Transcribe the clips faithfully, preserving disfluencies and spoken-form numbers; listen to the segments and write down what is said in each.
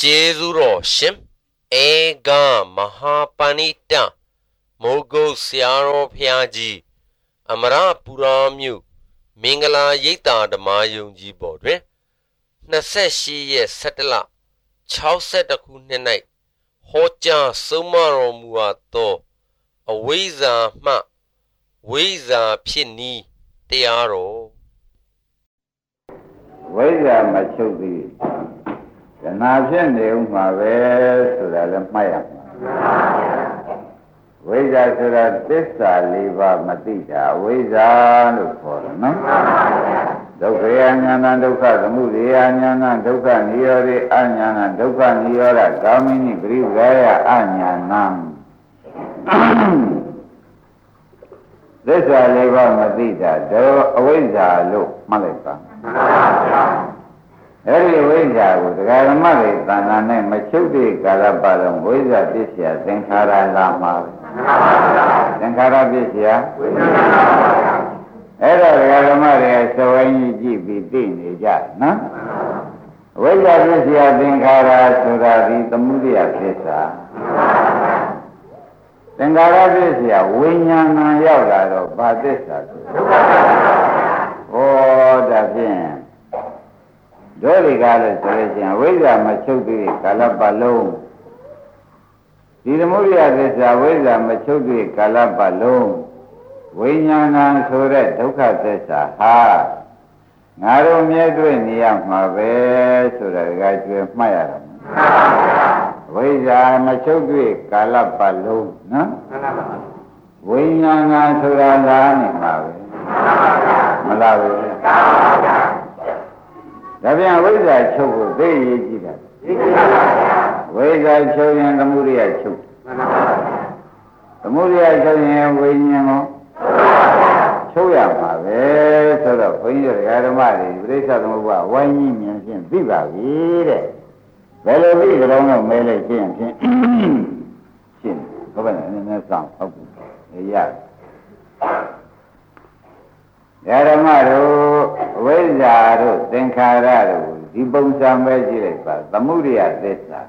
Jezuro Shim Ega Mahapanita Mogo Siaro Piaji Amara Puramu Mingala Yita the Mayung Jibodre Naseshi ye Satella Chow set a kunenite Hoja Sumaro Muato A Weza Ma Weza Pini Tearo Weza Machubi The Navian Neuma so that Maya Weza so that this Liva Matita Weza look for no Dokayana Doka, the movie Anyana, Doka Niori, Anyana, Doka Niora, Gamini, Brigaya, Anyanam. This is Leva Madita, the Weza look, Malika. Every Weza with the Garamari, Tanane, Machuti, Galabalam, Weza this year, Tenkara Lama. Tenkara this year. Era Garamari, so any G B D in the jar, no? Weza this year, Tenkara, Suradi, the Mudia Pisa. Tenkara this year, Winyana Yaga, Badisa. Oh, that's him. Jolly Gala Selection, Weza Machuti, Calabalo. The Muria this Weza Machuti, Calabalo. Winyana Sura, Toka Tessa, ha. Naro Miedwe Niam Mave, Sura, Gaiju Maya. Weza Machuti, Calabalo, no? Winyana Sura Lani Mave. Malawi. Davian Weza Choco, very easy. Weza Choyan the Muria Choke. The Muria Choyan Winyamo. Choya Mave, so the Winter Garamari, Brisa Nova, one million, Viva, Vire. Bello Viva, no Mele Chin, Chin, Governor in the song of Yard. Yaramaro, Wezaro, Tenkararu, Dibonsam Vegeta, the Muria Dessa.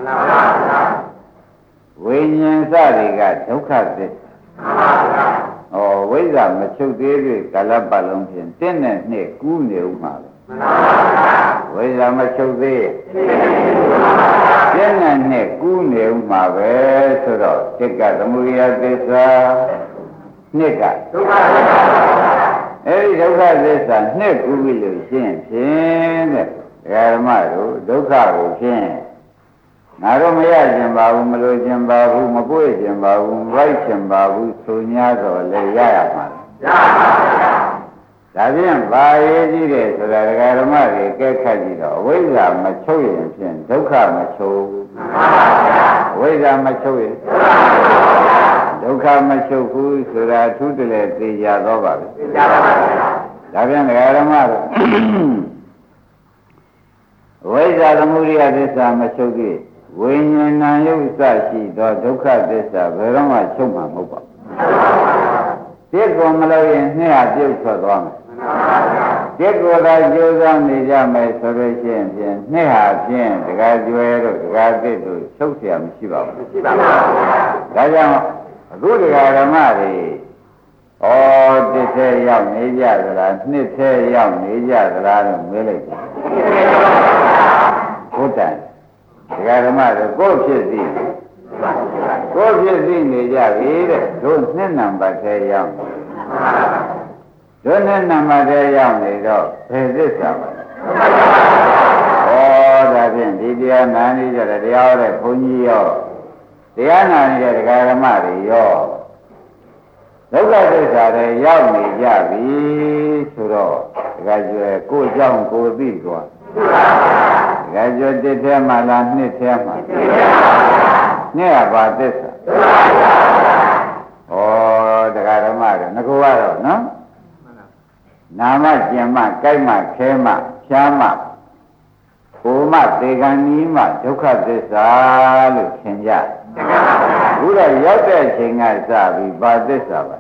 Winyan Sariga, Toka Dessa. Oh, Weza Machuti, Calabalumpian, ten and neck, Gune Uma. Weza Machuti, ten and neck, Gune Uma, Vesoro, Tika, the Muria Dessa, Nika. Every Doka Dessa, Nick Ubilu, Shin, Shin, Yaramaru, Doka, Shin. Naromaya Jimbabu, Malo Jimbabu, Mabu Jimbabu, Right Jimbabu, Sunyazo, Layama. Davian, Baye, so that Garamari, Gekajiro, Weza Machoyan, Doka Macho, Weza Machoyan, Doka Machoku, so that Tutile, the Yadoba. Davian Garamari. Weza the Muria Dessa Machoki. When you know Sashi, the Doka Dessa, Veroma Chuma Moba. Take on Malawi near Dil Sodom. Take what I do on the Jama Salvation, Neha Jen, the graduate, the graduate, Sotiam Shiva. Rajam, a good Garamari. Oh, they say young Media, the last, they say young Media, the last village. Good time. The Garamari, go Chizzy. Go Chizzy, Media, don't name them but say young. Don't name them but say young, they go. Pay this summer. Oh, that's in Didia, manager, the other Punio. The Anna, the Garamari, yo. Doka Dessa, young Media, Suro. Graduate, go down, go big one. Graduate did him, I learned it him. Near about this. Oh, the Garamari, Naguaro, no? Nama, Jama, Kaima, Kema, Chama, Uma, Deganima, Doka Dessa, Kenya. Buddha Yoga Chinga Sabi, but this of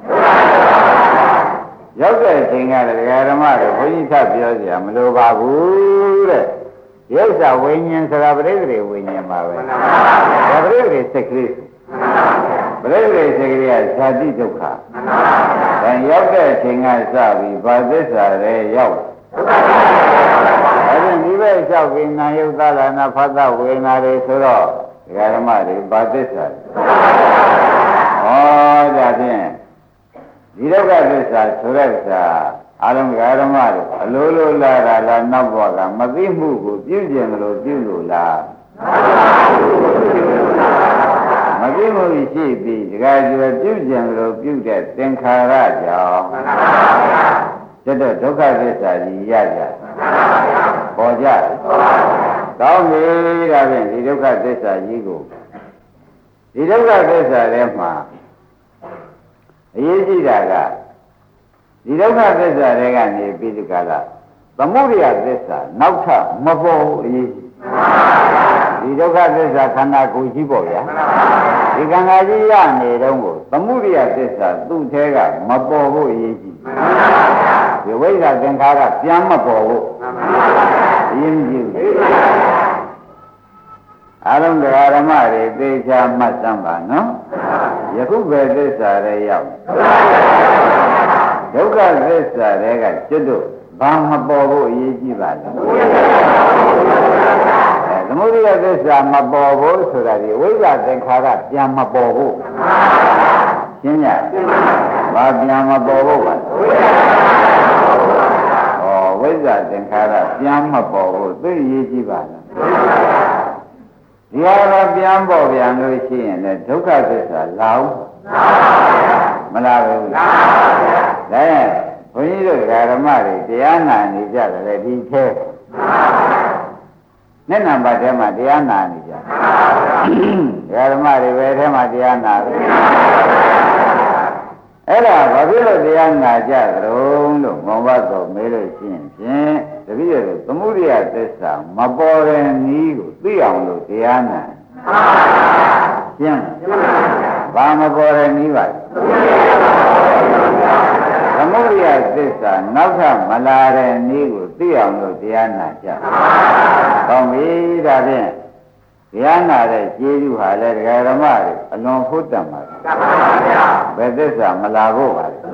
Yoga Chinga, the Garamari, when you tap your Yamaluba, ရုပ်စာဝိညာဉ်ဆိုတာပရိသေဝိညာဉ်ပါပဲဒါပရိသေစိတ်ကလေးပရိသေစိတ်ကလေးကဇာတိဒုက္ခဒါရောက်တဲ့အချိန်ကစပြီးဘာသစ္စာလဲရောက်အဲ့ဒီဒီဘက်လျှောက်ပြီးနာယုတ်သလာနာဖသဝေနာတွေဆိုတော့ဒကာဓမ္မတွေဘာသစ္စာလဲဩဒါဖြင့်ဒီဒုက္ခသစ္စာဆိုတဲ့ဥစ္စာအလုံးဒကာဓမ္မတွေအလိုလိုလာတာလားနောက်ဘဝကမသိမှုကိုပြုကျင်လို့ပြုလို့လားမသိမှုရှိပြီးဒကာကျွယ်ပြုကျင်လို့ပြုတဲ့သင်္ခါရကြောင့်တတ်တဲ့ဒုက္ခသစ္စာကြီးရကြပေါ်ကြကောင်းပြီဒါဖြင့်ဒီဒုက္ခသစ္စာကြီးကိုဒီဒုက္ခသစ္စာထဲမှာအရေးကြီးတာကဒီဒုက္ခသစ္စာတွေကနေပြီးဒီကလာသမုဒယသစ္စာနောက်ထပ်မပေါ်ဘူးအရေးကြီးဒီဒုက္ခသစ္စာခန္ဓာကိုယ်ကြီးပေါ့ဗျာဒီခန္ဓာကြီးရနေတော့ကိုသမုဒယသစ္စာသူ့ထဲကမပေါ်ဘူးအရေးကြီးဒီဝိဇ္ဇာသင်္ခါရပြန်မပေါ်ဘူးအရေးကြီးအလုံးတရားဓမ္မတွေသိချာမှတ်စမ်းပါနော်ယခုပဲသစ္စာတွေရောက်ဒုက္ခသစ္စာတွေကကျွတ်တို့ဘာမပေါ်ဘူးအရေးကြီးပါလဲအဲသမုဒယသစ္စာမပေါ်ဘူးဆိုတာဒီဝိဇ္ဇာသင်္ခါရပြန်မပေါ်ဘူးရှင်းရဘာပြန်မပေါ်ဘူးပါဩဝိဇ္ဇာသင်္ခါရပြန်မပေါ်ဘူးသိအရေးကြီးပါလားဒီဟာတော့ပြန်ပေါ်ပြန်လို့ရှိရင်လည်းဒုက္ခသစ္စာလာအောင်မလာဘူးလားဒါရင်ဘုန်းကြီးတို့ဓမ္မတွေတရားနာနေကြတယ်ဒီထဲနဲ့နံပါတ်ထဲမှာတရားနာနေကြဓမ္မတွေပဲထဲမှာတရားနာတယ်အဲ့ဒါဘာဖြစ်လို့တရားနာကြသလဲလို့မောဘတော်မေးလို့ရှိရင်ဖြင့်တပည့်တော်သမုဒိယသစ္စာမပေါ်တဲ့နည်းကိုသိအောင်လို့တရားနာရှင်းဘာမပေါ်တဲ့နည်းပါသမုဒိယသစ္စာနောက်ထပ်မလာတဲ့နည်းကိုသိအောင်လို့တရားနာကြကောင်းပြီဒါဖြင့်တရားနာတဲ့ကျေးဇူးဟာလည်းဒကာဓမ္မတွေအလွန်ဖို့တတ်ပါဘူးဘယ်သစ္စာမလာဖို့ပါလဲ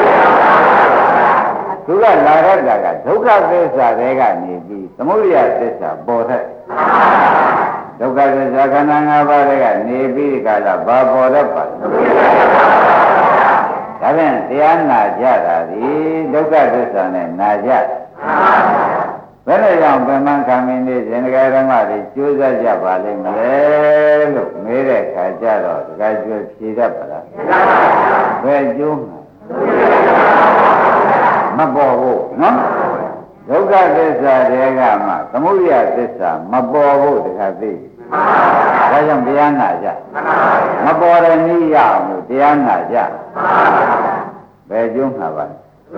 သူကလာရတာကဒုက္ခသစ္စာတွေကနေပြီးသမုဒိယသစ္စာပေါ်တဲ့ဒုက္ခသစ္စာခန္ဓာ၅ပါးတွေကနေပြီးကလာဘာပေါ်တတ်ပါလဲဒါဖြင့်တရားနာကြတာဒီဒုက္ခသစ္စာနဲ့နာကြဘယ်နဲ့ကြောင့်ဗမန်ခံမင်းလေးဇင်္ဂရဓမ္မတွေကျိုးစားကြပါလိမ့်မလဲလို့မေးတဲ့ခါကျတော့ဒကာကျွေးဖြေတတ်ပါလားဘယ်ကျိုးမပေါ်ဘူးနော်ဒုက္ခသစ္စာတွေကမှသမုဒယသစ္စာမပေါ်ဘူးတခါသိဒါကြောင့်တရားနာကြမပေါ်တဲ့နည်းရအောင်လို့တရားနာကြဘယ်ကျိုးမှာပါလဲ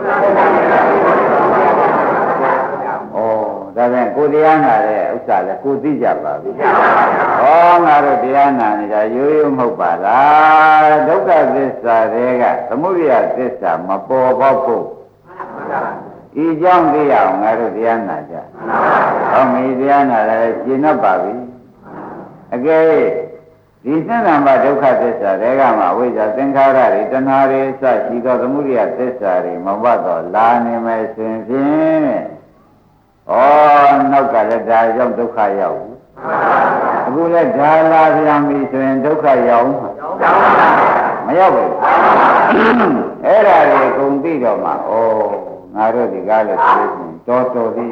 ဒါပြန်ကိုတရားနာတဲ့ဥစ္စာလဲကိုသိကြပါပြီ။ဟောငါတို့တရားနာနေတာရိုးရိုးမဟုတ်ပါလား။ဒုက္ခသစ္စာတွေကသမုဒယသစ္စာမပေါ်ပေါက်ဖို့ဤကြောင့်သိရအောင်ငါတို့တရားနာကြ။ဟောမီတရားနာလည်းရှင်းတော့ပါပြီ။အကယ်ဒီသစ္စာမှာဒုက္ခသစ္စာတွေကမှဝိဇ္ဇာသင်္ခါရတွေတဏှာတွေအစရှိသောသမုဒယသစ္စာတွေမဟုတ်တော့လာနေမယ်ဆိုရင်ဖြင့်ဩနောက်ကလည်းဒါကြောင့်ဒုက္ခရောက်ဘူးအခုလည်းဒါလာပြန်ပြီဆိုရင်ဒုက္ခရောက်မရောက်ဘူးအဲ့ဒါတွေအကုန်သိတော့မှဩငါတို့ဒီကားလည်းဆိုလို့တော်တော်သေး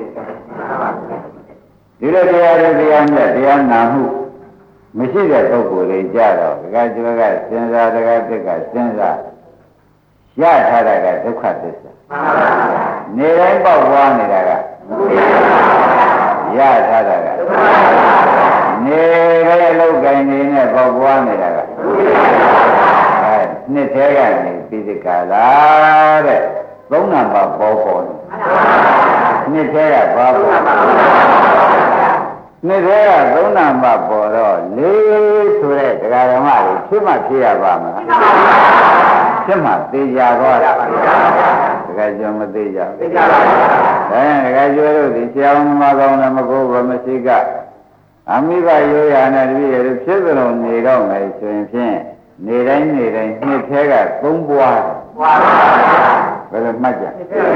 ဒီလိုတရားတွေတရားနဲ့တရားနာမှုမရှိတဲ့ပုဂ္ဂိုလ်တွေကြတော့ဒကာကျော်ကစဉ်းစားဒကာတက်ကစဉ်းစားရထားတာကဒုက္ခသစ္စာနေတိုင်းပေါက်သွားနေတာကရထားတာကနေတဲ့အလုပ်ကိုင်းနေနဲ့ပေါက်ပွားနေတာကအဲနှစ်သေးကနေပြီးဒီကလာတဲ့သုံးနံပါတ်ပေါ်ပေါ်နေနှစ်သေးကဘာပေါ်နှစ်သေးကသုံးနံပါတ်ပေါ်တော့လေးဆိုတဲ့ဒကာဓမ္မတွေဖြစ်မှဖြစ်ရပါမလားဖြစ်မှသိကြသွားတာဒကယ်ကျော်မသိကြဘူးသိကြပါဘူးအဲတကယ်ကျော်တို့ဒီဆရာမမကောင်းလည်းမကိုးဘာမရှိကအမိဘရိုးရာနဲ့တပည့်ရဖြစ်သလိုနေတော့မယ်ဆိုရင်ဖြင့်နေတိုင်းနေတိုင်းနှစ်ထဲကသုံးပွားပွားပါဘယ်လိုမှတ်ကြ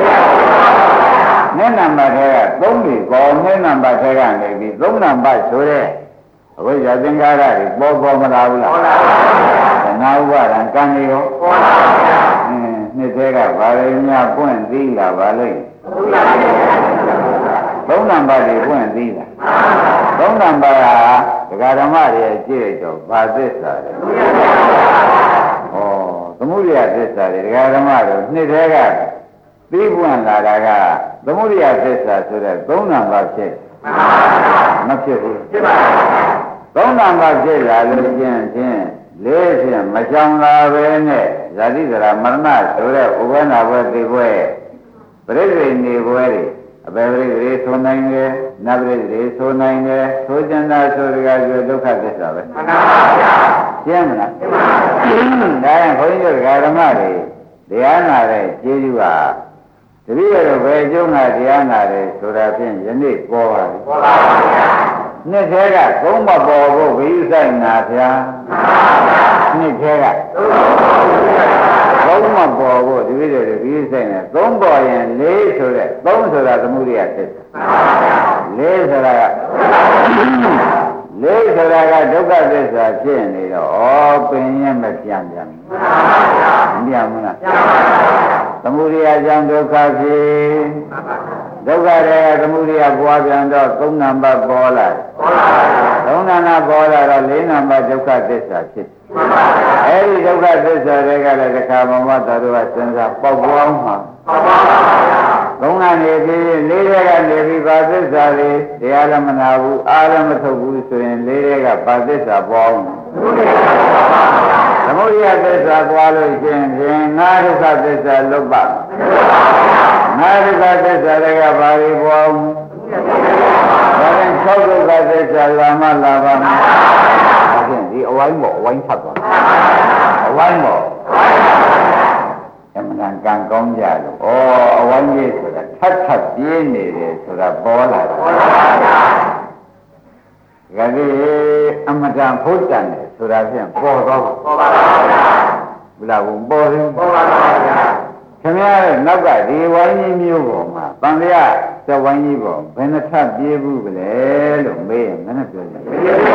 နှစ်နံပါတ်ထဲကသုံးပြီးကောနှစ်နံပါတ်ထဲကနေပြီးသုံးနံပါတ်ဆိုတဲ့အခုရသင်္ကာရတွေပေါ်ပေါ်မလာဘူးလားပေါ်လာပါဘူးနာဥပါဒံကံတွေရောပေါ်လာပါဘူးအင်းနှစ်ထဲကဘာတွေများပွင့်သီးလာပါလိမ့်သုံးနံပါတ်တွေပွင့်သီးလာသုံးနံပါတ်ဟာဒကာဓမ္မတွေကြည့်တော့ဘာသစ္စာလဲဩသမုဒိယသစ္စာတွေဒကာဓမ္မတို့နှစ်ထဲကသီးပွင့်လာတာကသမုဒိယသစ္စာဆိုတဲ့သုံးနံပါတ်ဖြစ်မဖြစ်ဘူးဖြစ်ပါဘူးသုံးနံပါတ်ဖြစ်လာလို့ချင်းချင်းလေးဖြင့်မချောင်လာပဲနဲ့ဇာတိဇရာမရဏဆိုတဲ့ဥပ္ပနာဘွယ်သိဘွယ်ပရိသေနေဘွယ်တွေအပေပရိသေဆိုနိုင်တယ်နတ်ပရိသေဆိုနိုင်တယ်ဆိုကျင်တာဆိုကြကြဒုက္ခသစ္စာပဲမှန်ပါဗျာရှင်းမလားရှင်းပါဘူးဒါရင်ခွန်ကြီးတို့ဓမ္မတွေတရားနာတဲ့ကျေးဇူးဟာတပည့်ရတော့ဘယ်ကျုံးကတရားနာတယ်ဆိုတာဖြင့်ယနေ့ပေါ်ပါပြီပေါ်ပါပါဗျာနှစ်ထဲကသုံးမပေါ်ဖို့ဘိယူဆိုင်နာဗျာနှစ်ထဲကသုံးမပေါ်ဖို့ဒီလိုတွေဘိယူဆိုင်နေသုံးပေါ်ရင်လေးဆိုတဲ့သုံးဆိုတာသမုဒိယသစ္စာလေးဆိုတာကလေးဆိုတာကဒုက္ခသစ္စာဖြစ်နေတော့ဩပင်ရင်မပြန်ပြန်မပြန်ဘူးလားသမုဒိယကြောင့်ဒုက္ခဖြစ်ဒုက္ခတွေကသမုဒိယပွားပြန်တော့သုံးနံပါတ်ပေါ်လာသုံးနံပါတ်ပေါ်လာတော့လေးနံပါတ်ဒုက္ခသစ္စာဖြစ်အဲဒီဒုက္ခသစ္စာတွေကလည်းတစ်ခါမှမသာတို့ကစဉ်းစားပေါက်ပွားမှာသုံးကနေပြီးလေးတွေကနေပြီးပါသစ္စာလေးတရားလည်းမနာဘူးအားလည်းမထုတ်ဘူးဆိုရင်လေးတွေကပါသစ္စာပေါ်အောင်သမုဒိယသစ္စာပွားလို့ရှင်ဖြင့်ငါဒုက္ခသစ္စာလွတ်ပါငါဒုက္ခသစ္စာတွေကဘာတွေပေါ်အောင်ဒါရင်၆ဒုက္ခသစ္စာလာမှလာပါမယ်ဒါဖြင့်ဒီအဝိုင်းပေါ်အဝိုင်းထပ်သွားအဝိုင်းပေါ်အမှန်တန်ကံကောင်းကြလို့ဩအဝိုင်းကြီးဆိုတာထပ်ထပ်ပြင်းနေတယ်ဆိုတာပေါ်လာတယ်ပေါ်လာပါဗျာဒါကြီးအမှန်တန်ဖုတ်တန်တယ်ဆိုတာဖြင့်ပေါ်တော့ပေါ်ပါပါဗျာဘုရားဘုံပေါ်ရင်ပေါ်ပါပါဗျာခင်ဗျားရဲ့နောက်ကဒီဝိုင်းကြီးမျိုးပေါ်မှာတန်လျာသဝိုင်းကြီးပေါ်ဘယ်နှထပ်ပြေးဘူးကလေးလို့မေးရင်မနဲ့ပြောကြ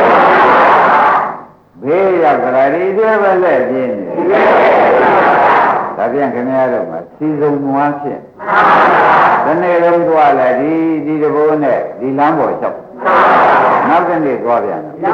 ဘေးရောက်ကြရီတွေပဲလက်ပြင်းနေဒါပြန်ခင်ဗျားတို့မှာစီစုံနွားဖြစ်ဒီနေ့လုံးသွားလဲဒီဒီတဘိုးနဲ့ဒီလမ်းပေါ်လျှောက်နောက်တစ်နေ့သွားပြန်တယ်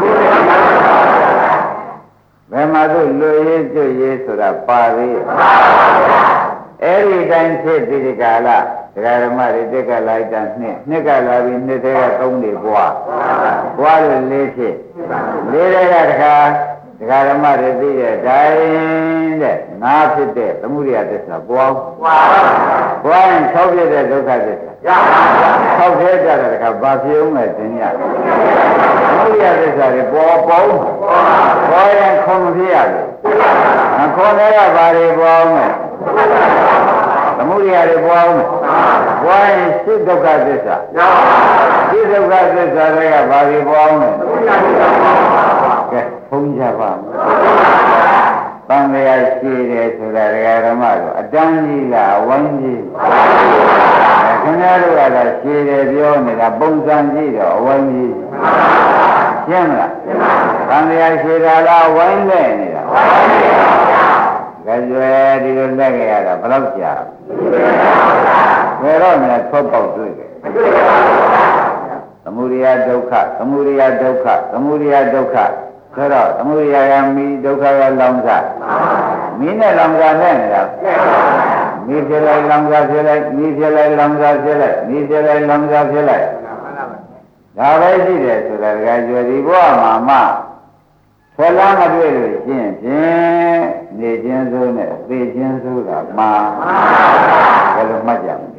ဘယ်မှာတို့လွေရေးကျွရေးဆိုတာပါသေးအဲ့ဒီတိုင်းဖြစ်ဒီဒီကာလဒကာဓမ္မတွေတက်ကလိုက်တာနှစ်နှစ်ကလာပြီးနှစ်ထဲကသုံးတွေပွားပွားလို့လေးဖြစ်လေးတွေကတခါဒကာဓမ္မတွေသိတဲ့တိုင်းတဲ့ငါဖြစ်တဲ့သမုဒိယသစ္စာပွားပွားပွားရင်၆ဖြစ်တဲ့ဒုက္ခသစ္စာရပါဘူး၆ထဲကြတဲ့တခါဘာဖြစ်အောင်လဲသင်ရသမုဒိယသစ္စာတွေပေါ်ပေါ်ပေါ်ရင်ခုံမဖြစ်ရဘူးခုံတွေကဘာတွေပေါ်အောင်လဲသမုဒိယတွေပေါ်အောင်ပွားရင်စိတ်ဒုက္ခသစ္စာစိတ်ဒုက္ခသစ္စာတွေကဘာတွေပေါ်အောင်လဲကဲဘုန်းကြပါမယ်တန်လျာရှိတယ်ဆိုတာဒကာဓမ္မတို့အတန်းကြီးလားဝိုင်းကြီးခင်ဗျားတို့ကတော့ရှိတယ်ပြောနေတာပုံစံကြည့်တော့ဝိုင်းကြီးရှင်းမလားတန်လျာရှိတာလားဝိုင်းနေနေတာဝိုင်းနေပါဗျာကြွယ်ဒီလိုလက်ခဲ့ရတာဘယ်တော့ကြာဘယ်တော့မှထွက်ပေါက်တွေ့တယ်သမုဒိယဒုက္ခသမုဒိယဒုက္ခသမုဒိယဒုက္ခဆိုတော့သမုဒိယကမိဒုက္ခကလောင်စားမိနဲ့လောင်စားနဲ့နေတာမိဖြစ်လိုက်လောင်စားဖြစ်လိုက်မိဖြစ်လိုက်လောင်စားဖြစ်လိုက်မိဖြစ်လိုက်လောင်စားဖြစ်လိုက်ဒါပဲရှိတယ်ဆိုတာကကြွယ်ဒီဘဝမှာမှဆယ်လားမတွေ့လို့ရှင်းဖြင့်နေခြင်းစိုးနဲ့သိခြင်းစိုးတာမှာဘယ်လိုမှတ်ကြမလဲ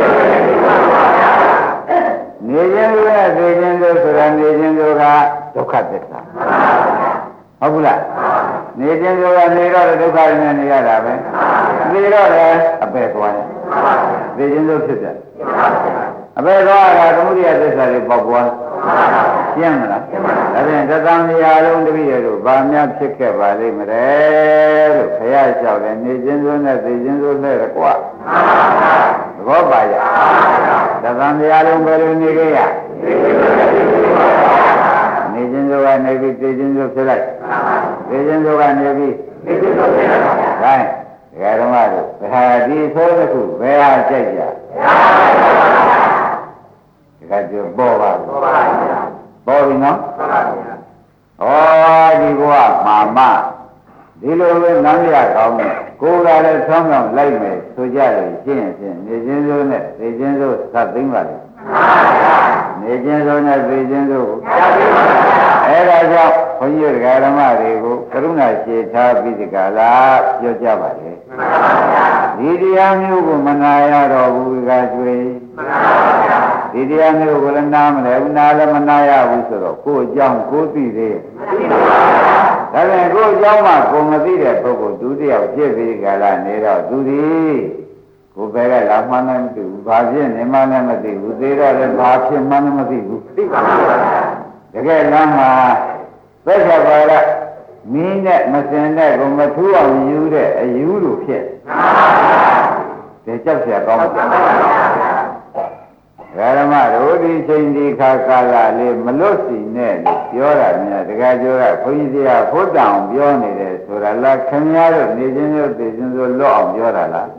နေခြင်းစိုးနဲ့သိခြင်းစိုးဆိုတာနေခြင်းစိုးကဒုက္ခသစ္စာဟုတ်ဘူးလားနေခြင်းစိုးကနေတော့ဒုက္ခနဲ့နေရတာပဲနေတော့လည်းအပယ်သွားတယ်သိခြင်းသို့ဖြစ်တယ်အဘယ်တော့ကသမုဒိယသစ္စာတွေပေါက်ပွားရှင်းမလားဒါဖြင့်သတ္တံတရားလုံးတပည့်ရတို့ဗာများဖြစ်ခဲ့ပါလိမ့်မလဲလို့ခရလျှောက်တယ်နေခြင်းသို့နဲ့သိခြင်းသို့လဲကွာသဘောပါရဲ့သတ္တံတရားလုံးဘယ်လိုနေခဲ့ရနေခြင်းသို့ကနေပြီးသိခြင်းသို့ဖြစ်လိုက်သိခြင်းသို့ကနေပြီးသိခြင်းသို့ဖြစ်လိုက်ဒါ ဓမ္မတို့ဘာဒီဆိုတဲ့ခုဘယ်ဟာကြိုက်ကြဒါကြပေါ်ပါပေါ်ပါပေါ်ပြီနော်ဩဒီဘဝမာမဒီလိုပဲနမ်းရကောင်းတယ်ကိုယ်ကလည်းဆောင်းဆောင်လိုက်မယ်ဆိုကြလို့ရှင်းရှင်းနေချင်းစိုးနဲ့သိချင်းစိုးသတ်သိမ့်ပါလေနေချင်းစိုးနဲ့သိချင်းစိုးအဲ့ဒါကြောင့်ဘုန်းကြီးဓမ္မတွေကိုကရုဏာရှေထားပြီးဒီကလာပြောကြပါလေဒီတရားမျိုးကိုမနာရတော့ဘူးကကျွေးဒီတရားမျိုးကိုလည်းနားမလဲဘူးနားလည်းမနာရဘူးဆိုတော့ကိုယ်အကြောင်းကိုသိသေးဒါပြန်ကိုယ်အကြောင်းမှကိုမသိတဲ့ပုဂ္ဂိုလ်ဒုတိယဖြစ်ပြီးကြလာနေတော့သူဒီကိုယ်ပဲကလာမှန်းလည်းမသိဘူးဘာဖြစ်နေမှလည်းမသိဘူးသေတော့လည်းဘာဖြစ်မှန်းလည်းမသိဘူးသိပါဘူးတကယ်လမ်းမှာသက်သာပါလားမင်းနဲ့မစင်တဲ့ကိုမထူးအောင်ယူတဲ့အယူလိုဖြစ်တယ်ကြောက်เสียကောင်းပါဓမ္မတို့ဒီချိန်ဒီခါကာလလေးမလွတ်စီနဲ့လို့ပြောတာများတကယ်ပြောတာဘုန်းကြီးတရားဖို့တောင်ပြောနေတယ်ဆိုတာလားခင်ဗျားတို့နေချင်းတို့သိချင်းတို့လွတ်အောင်ပြောတာလား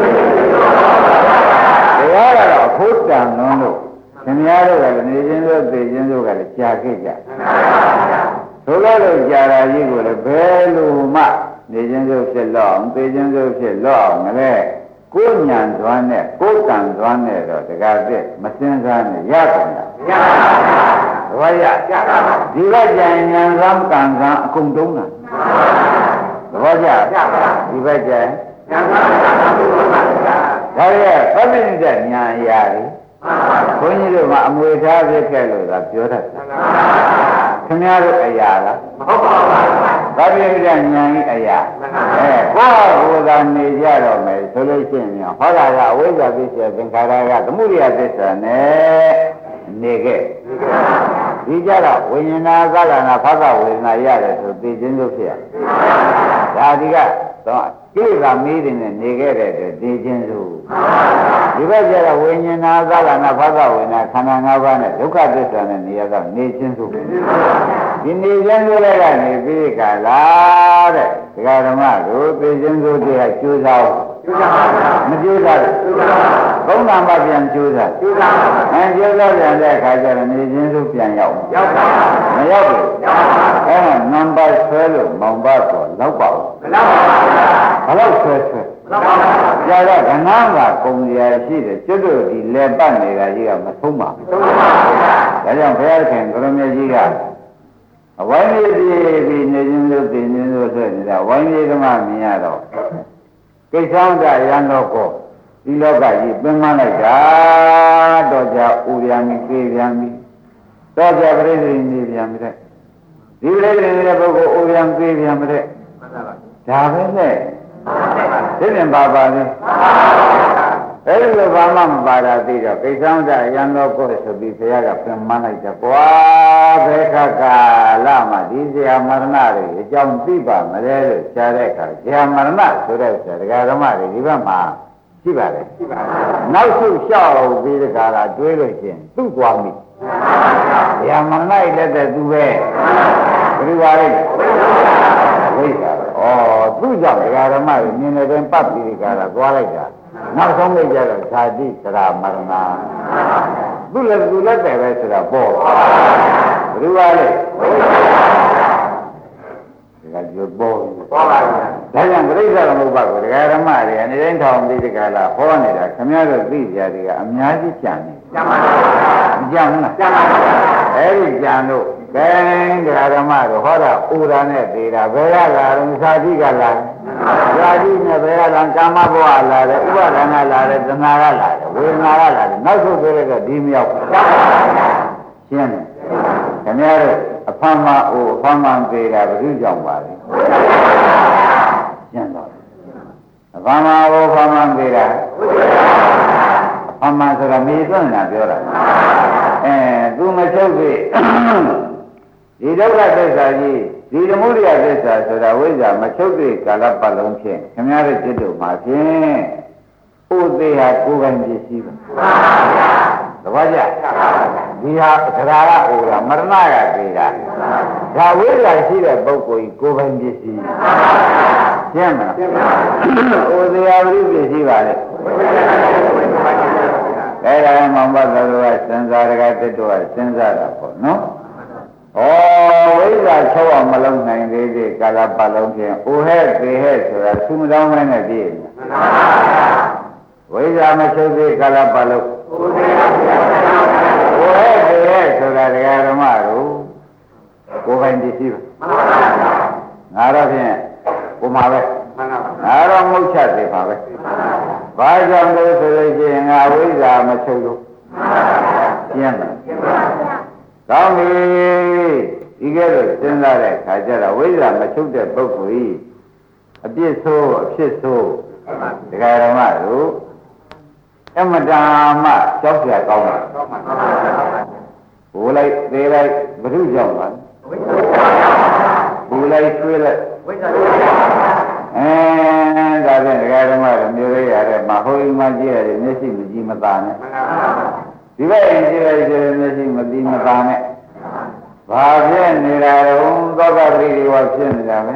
တရားကတော့ဖို့တောင်လုံးလို့ခင်ဗျားတို့ကလည်းနေချင်းတို့သိချင်းတို့ကလည်းကြာခဲ့ကြဆိုလို့ကြာတာကြီးကိုလည်းဘယ်လိုမှနေချင်းတို့ဖြစ်လို့အောင်သိချင်းတို့ဖြစ်လို့အောင်လည်းကိုယ်ဉာဏ်သွားနဲ့ကိုယ်ကံသွားနဲ့တော့တကားတဲ့မစင်စားနဲ့ရကုန်တာရပါဘူးဘာရဒီကကြံဉာဏ်သံကံကံအကုန်တုံးတာသဘောကျဒီဘက်ကျဉာဏ်သံကံအကုန်တုံးတာဒါရဲ့ပဋိနိဒဉာဏ်အရာတွေဘုန်းကြီးတို့ကအမွေထားပြခဲ့လို့သာပြောတတ်တယ်ခင်ဗျားတို့အရာလားမဟုတ်ပါဘူးဗာပိဋကဉာဏ်ဤအရာအဲကိုယ့်ဟိုသာနေကြတော့မယ်ဆိုလို့ရှိရင်ဟောတာကအဝိဇ္ဇာသိစ္စာသင်္ခါရကသမုဒိယသစ္စာနဲ့နေခဲ့ဒီကြတော့ဝိညာဏကာလနာဖသဝေဒနာရတယ်ဆိုသိခြင်းလို့ဖြစ်ရဒါဒီကတော့ကိလေသာမေးတဲ့နဲ့နေခဲ့တဲ့အတွက်သိခြင်းလို့ဒီဘက်ကျတော့ဝိညာဏကာလနာဖသဝေဒနာခန္ဓာ၅ပါးနဲ့ဒုက္ခသစ္စာနဲ့နေရတော့နေခြင်းလို့ဒီနေခြင်းလို့လည်းကနေပြီးကြလားတဲ့ဒကာဓမ္မတို့သိခြင်းလို့တရားကျိုးစားကျိုးစားပါမကျိုးစားဘူးကျိုးစားပါဘုံနာမပြန်ကျိုးစားကျိုးစားပါအဲကျိုးစားပြန်တဲ့အခါကျတော့နေခြင်းလို့ပြန်ရောက်ရောက်ပါမရောက်ဘူးရောက်ပါအဲဒါနံပါတ်ဆွဲလို့မောင်ပါဆိုလောက်ပါဘူးမလောက်ပါဘူးဘလောက်ဆွဲဆွဲမလောက်ပါဘူးကြာတော့ခဏကကုံရရှိတယ်ကျွတ်တို့ဒီလဲပတ်နေတာကြီးကမဆုံးပါဘူးဆုံးပါဘူးဒါကြောင့်ဘုရားခင်ကိုရမေကြီးကအဝိုင်းလေးပြီးပြီးနေခြင်းလို့သိခြင်းလို့ဆိုနေတာဝိုင်းလေးကမှမြင်ရတော့ကိစ္စံတရန်တော့ကိုဒီလောကကြီးပင်မလိုက်တာတော့ကြဥပြန်ပြီးပြေးပြန်ပြီးတော့ကြပြိဿနေပြန်ပြီးတဲ့ဒီပြိဿနေတဲ့ပုဂ္ဂိုလ်ဥပြန်ပြေးပြန်ပြီးတဲ့ဒါပဲနဲ့သိတယ်ပါပါလေအဲ့ဒီလိုဘာမှမပါတာသိတော့ကိစ္စံတရန်တော့ကိုဆိုပြီးဘုရားကပင်မလိုက်တယ်ကွာဘယ်ခါကာလမှဒီဇာမရဏတွေအကြောင်းသိပါမလဲလို့ကြားတဲ့အခါဇာမရဏဆိုတဲ့ဆရာတရားဓမ္မတွေဒီဘက်မှာရှိပါလေရှိပါနောက်ဆုလျှောက်ပြီးတဲ့ကာလတွေးလို့ချင်းသူ့သွားမိဇာမရဏလည်းတဲ့သူပဲဘယ်လိုပါလဲဝိဇ္ဇာဩသူ့ကြောင့်တရားဓမ္မတွေမြင်နေတဲ့ပတ်ပြီးတဲ့ကာလသွားလိုက်တာနောက်ဆုံးလေးကျတော့ဇာတိသရမရဏသူ့လည်းသူ့လည်းတယ်ပဲဆိုတာပေါ့ဘယ်လိုပါလဲဒါကြိုးပေါ်ပေါ်ပါဘူးဒါကြောင့်ပြိဿရမုပ္ပါကိုတရားဓမ္မတွေအနေတိုင်းထောင်ပြီးဒီကလာဟောနေတာခင်ဗျားတို့သိကြတယ်ကအများကြီးကြံနေကြံပါဘူးကြံဘူးလားကြံပါဘူးအဲ့ဒီကြံတို့ကဲတရားဓမ္မတို့ဟောတာဥဒါနဲ့သေးတာဘယ်ကလာတော့ဇာတိကလာဇာတိနဲ့ဘယ်ကလာကာမဘဝလာတယ်ဥပါဒနာလာတယ်သနာကလာတယ်ဝေဒနာကလာတယ်နောက်ဆုံးပြောလိုက်တော့ဒီမြောက်ရှင်းတယ်ခင်ဗျားတို့အဖမ်းမအိုအဖမ်းမသေးတာဘယ်သူကြောင့်ပါလဲရှင်းတော့အဖမ်းမအိုအဖမ်းမသေးတာအမှန်ဆိုတော့မေသွန်းတာပြောတာအဲသူမချုပ်သေးဒီဒုက္ခသစ္စာကြီးဒီသမုဒယသစ္စာဆိုတာဝိဇ္ဇာမချုပ်သေးကာလပတ်လုံးဖြင့်ခင်ဗျားတို့จิตတို့မှာဖြင့်ဥသေးဟာကိုယ်ပိုင်ပစ္စည်းပဲသဘောကျဒီဟာသရာကဟိုလားမရဏကသေးတာဒါဝိဇ္ဇာရှိတဲ့ပုဂ္ဂိုလ်ကြီးကိုယ်ပိုင်ပစ္စည်းရှင်းမလားဥသေးဟာဘုပစ္စည်းပါလေအဲဒါမှမဟုတ်တော့ကစဉ်းစားရကတက်တော့စဉ်းစားတာပေါ့နော်ဩဝိဇ္ဇာချုပ်အောင်မလုံးနိုင်သေးသေးကာလပတ်လုံးဖြင့်အိုဟဲ့ပေဟဲ့ဆိုတာသူမတောင်းမဲနဲ့ပြည့်နေဝိဇ္ဇာမချုပ်သေးကာလပတ်လုံးအိုဟဲ့ပေဟဲ့ဆိုတာတရားဓမ္မတို့ကိုယ်ပိုင်ပစ္စည်းပဲငါတော့ဖြင့်ကိုမှာပဲငါတော့မုတ်ချသေးပါပဲဘာကြောင့်လဲဆိုလို့ရှိရင်ငါဝိဇ္ဇာမချုပ်လို့ရှင်းတယ်ကောင်းပြီဒီကဲတော့စဉ်းစားတဲ့ခါကျတော့ဝိဇ္ဇာမချုပ်တဲ့ပုဂ္ဂိုလ်ကြီးအပြစ်ဆိုးအဖြစ်ဆိုးတရားဓမ္မတို့အမတန်မှကြောက်ကြကောင်းတာဘူလိုက်သေးလိုက်ဘုရုကြောင့်ပါဘူလိုက်ဆွေးလိုက်ဝိဇ္ဇာအဲဒါဖြင့်တရားဓမ္မတို့မျိုးလေးရတဲ့မဟိုးမှကြည့်ရတယ်မျက်စိမကြည့်မသာနဲ့ဒီဘက်ရင်ကြည့်လိုက်တယ်မျက်စိမသိမသာနဲ့ဘာဖြစ်နေတာတော့သောကပရိဒီဝဖြစ်နေတာပဲ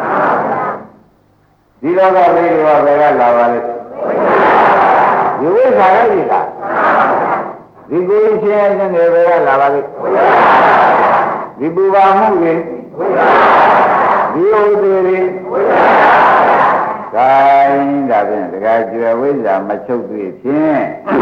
ဒီလောကပရိဒီဝဘယ်ကလာပါလဲဒီဝိဇ္ဇာရဲ့ဒီကဒီကိုယ်ချင်းအချင်းတွေဘယ်ကလာပါလဲဒီပူပါမှုတွေဒီဥဒိတွေတိုင်းဒါဖြင့်တခါကျွယ်ဝိဇ္ဇာမချုပ်သေးဖြင့်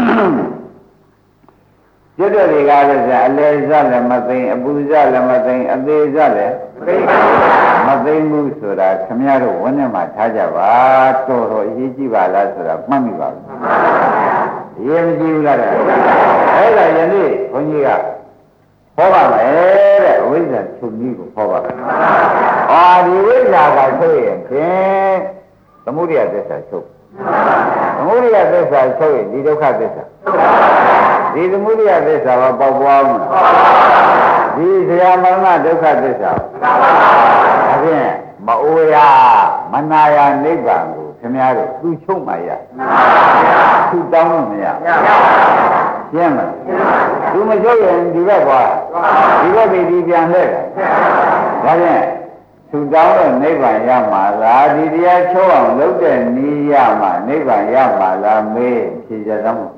ကျွတ်တွေကလည်းအလဲဇလည်းမသိအပူဇလည်းမသိအသေးဇလည်းမသိဘူးဆိုတာခမည်းတော်ဝန်းထဲမှာထားကြပါတော်တော်အရေးကြီးပါလားဆိုတာမှတ်မိပါဘူးအရေးမကြီးဘူးလားတဲ့အဲ့ဒါယနေ့ဘုန်းကြီးကဟောပါမယ်တဲ့အဝိဇ္ဇာချုပ်နည်းကိုဟောပါမယ်အာဒီဝိဇ္ဇာကချုပ်ရင်ဖြင့်သမုဒယသစ္စာချုပ်သမုဒယသစ္စာချုပ်ရင်ဒီဒုက္ခသစ္စာဒီသမုဒယသစ္စာကပေါက်ပွားမှာဒီဇရာမရဏဒုက္ခသစ္စာဒါဖြင့်မအိုရာမနာရာနိဗ္ဗာန်ကိုခင်ဗျားတို့သူချုပ်မှရသူတောင်းလို့မရရှင်းမလားသူမချုပ်ရင်ဒီဘက်သွားဒီဘက်ပြီးဒီပြန်လှည့်ဒါဖြင့်သူတောင်းလို့နိဗ္ဗာန်ရမှာလားဒီတရားချုပ်အောင်လုပ်တဲ့နည်းရမှာနိဗ္ဗာန်ရမှာလားမေးဖြေကြတော့ဩ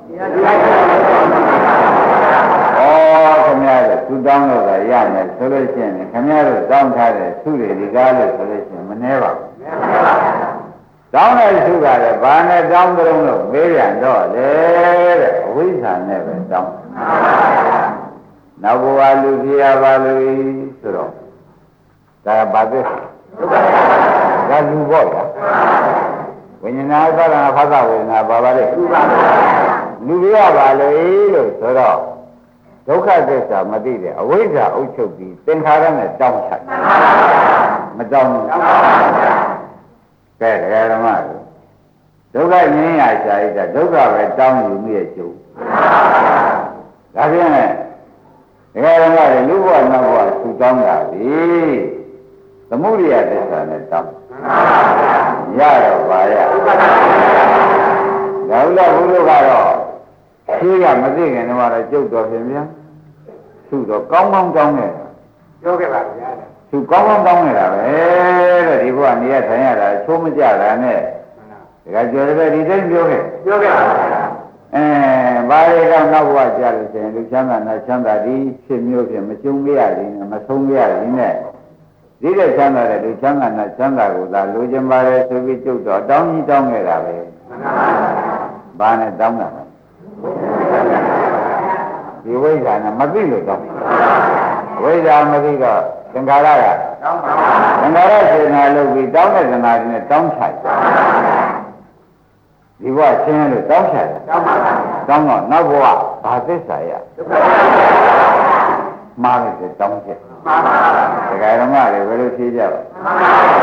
ခင်ဗျားတို့သူတောင်းလို့ကရမယ်ဆိုလို့ရှိရင်ခင်ဗျားတို့တောင်းထားတဲ့သူတွေဒီကားလို့ဆိုလို့ရှိရင်မနှဲပါဘူးတောင်းတဲ့သူကလည်းဘာနဲ့တောင်းကြုံလို့မေးပြန်တော့လေတဲ့အဝိဇ္ဇာနဲ့ပဲတောင်းနောက်ဘဝလူဖြစ်ရပါလို့ဆိုတော့ဒါဘာသစ္စာဒါလူပေါ့ဗျာဝိညာဏသရဏဖသဝေဒနာဘာပါလဲလူရပါလေလို့ဆိုတော့ဒုက္ခသစ္စာမသိတဲ့အဝိဇ္ဇာအုပ်ချုပ်ပြီးသင်္ခါရနဲ့တောင်းချမတောင်းဘူးကဲတရားဓမ္မဒုက္ခငြင်းရရှာရတာဒုက္ခပဲတောင်းယူမိရဲ့ကျုပ်ဒါဖြင့်တရားဓမ္မတွေလူဘဝနောက်ဘဝသူတောင်းတာပြီသမုဒိယသစ္စာနဲ့တောင်းရတော့ပါရဒါဥလားဘုလို့ကတော့ရှိကမသိခင်တော့ကျုပ်တော်ပြင်ပြန်သူ့တော့ကောင်းကောင်းတောင်းနေပြောခဲ့ပါဗျာသူကောင်းကောင်းတောင်းနေတာပဲတဲ့ဒီဘုရားနေရထိုင်ရတာချိုးမကြတာနဲ့ဒါကကြော်တဲ့ဒီတိုင်းပြောခဲ့ပြောခဲ့ပါဗျာအဲဘာတွေတော့နောက်ဘဝကြာလို့ဆိုရင်လူချမ်းသာနဲ့ချမ်းသာဒီဖြစ်မျိုးဖြင့်မကျုံမရရင်မဆုံးမရရင်နဲ့ဒီတဲ့ချမ်းသာတဲ့လူချမ်းသာနဲ့ချမ်းသာကိုသာလိုချင်ပါတယ်ဆိုပြီးကျုပ်တော့တောင်းကြီးတောင်းခဲ့တာပဲဘာနဲ့တောင်းတာလဲဒီဝိဇ္ဇာနဲ့မသိလို့တောင်းဝိဇ္ဇာမသိတော့သင်္ခါရကတောင်းပါသင်္ခါရစေနာလုပ်ပြီးတောင်းတဲ့သနာတွေနဲ့တောင်းချတယ်ဒီဘဝရှင်းလို့တောင်းချတယ်တောင်းပါတောင်းတော့နောက်ဘဝဘာသစ္စာရမှားလို့တောင်းချက်မှန်ပါပါဒကာဓမ္မတွေဘယ်လိုဖြေကြပါ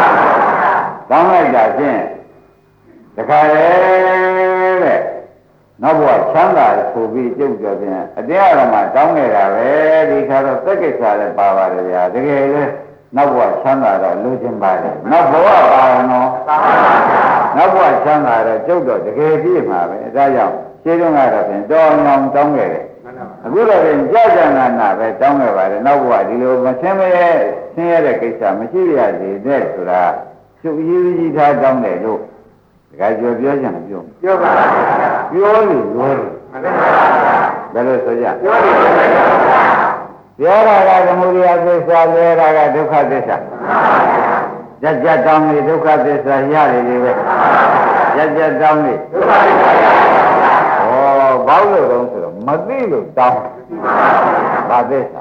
တောင်းလိုက်တာဖြင့်ဒကာလေတဲ့နောက်ဘဝချမ်းသာဆိုပြီးကြုတ်ကြော်ပြန်အတရားတော်မှာတောင်းနေတာပဲဒီခါတော့သက်ကိစ္စလည်းပါပါတယ်ဗျာတကယ်လေနောက်ဘဝချမ်းသာတော့လိုချင်ပါတယ်နောက်ဘဝပါရနော်နောက်ဘဝချမ်းသာတော့ကြုတ်တော့တကယ်ပြည့်မှာပဲဒါကြောင့်ရှင်းတော့ကတော့ဖြင့်တော်အောင်တောင်းခဲ့တယ်အခုတော့ဖြင့်ကြာကြာနာနာပဲတောင်းခဲ့ပါတယ်နောက်ဘဝဒီလိုမဆင်းရဲဆင်းရဲတဲ့ကိစ္စမရှိရစေတဲ့ဆိုတာချုပ်ရေးကြီးထားတောင်းတယ်လို့တခါကျော်ပြောချင်တယ်ပြောပြောပါဗျာပြောလို့ပြောလို့ဘယ်လိုဆိုကြပြောလို့ပြောတာကသမုဒယသစ္စာလဲတာကဒုက္ခသစ္စာကြက်ကြက်တောင်းနေဒုက္ခသစ္စာရတယ်လေပဲကြက်ကြက်တောင်းနေဒုက္ခသစ္စာရတယ်ဩဘာလို့တော့ဆိုတော့မသိလို့တောင်းဘာသစ္စာ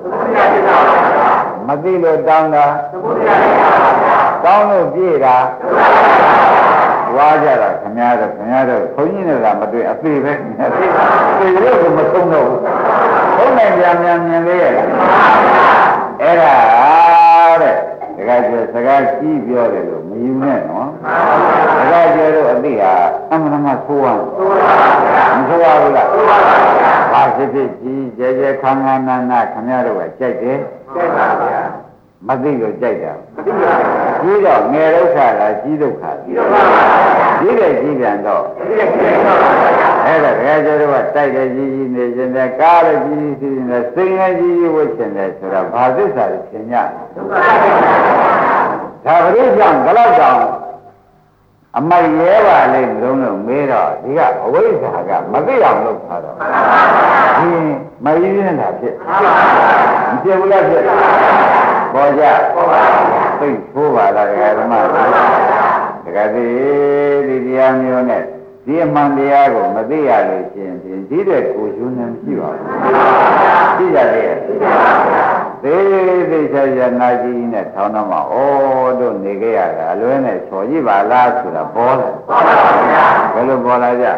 မသိလို့တောင်းတာတောင်းလို့ပြည့်တာဝါကြတာခင်ဗျားတို့ခင်ဗျားတို့ခွန်ကြီးနဲ့ကမတွေ့အသေးပဲအသေးသေလို့ကမဆုံးတော့ဘူးဘုန်းနိုင်ပြန်ပြန်မြင်လေးရဲ့အဲ့ဒါတဲ့တခါကျစကားကြီးပြောတယ်လို့မယူနဲ့နော်တခါကျတော့အသိဟာအမှန်မှဆိုးအောင်မဆိုးပါဘူးလားဘာဖြစ်ဖြစ်ကြီးကျဲကျဲခမ်းခမ်းနာနာခင်ဗျားတို့ကကြိုက်တယ်ကြိုက်ပါဗျာမသိလို့ကြိုက်တာကြီးတော့ငယ်ဒုက္ခလားကြီးဒုက္ခကြီးဒုက္ခပါကြီးတယ်ကြီးပြန်တော့အဲ့ဒါတကယ်ကျတော့တိုက်တယ်ကြီးကြီးနေခြင်းနဲ့ကားလည်းကြီးကြီးနေတယ်စိတ်လည်းကြီးကြီးဝှက်ခြင်းတယ်ဆိုတော့ဘာသစ္စာကိုသင်ညဒုက္ခဒါပရိစ္ဆံဘလောက်တောင်အမိုက်ရဲပါလိမ့်မလို့လို့မေးတော့ဒီကအဝိဇ္ဇာကမသိအောင်လုပ်ထားတော့ဒီမရင်းနေတာဖြစ်မဖြစ်ဘူးလားဖြစ်ပေါ်ကြပေါ်ပါသိဖိုးပါလားဒကာဓမ္မဒကာသေးဒီတရားမျိုးနဲ့ဒီအမှန်တရားကိုမသိရလို့ရှိရင်ဒီတဲ့ကိုရှုနေမရှိပါဘူးသိကြလေသိပါပါသေးသေးချာချာနာကြည့်နဲ့ထောင်းတော့မှဩတို့နေခဲ့ရတာအလွဲနဲ့ချော်ကြည့်ပါလားဆိုတာပေါ်လာပေါ်ပါဗျာဘယ်လိုပေါ်လာကြ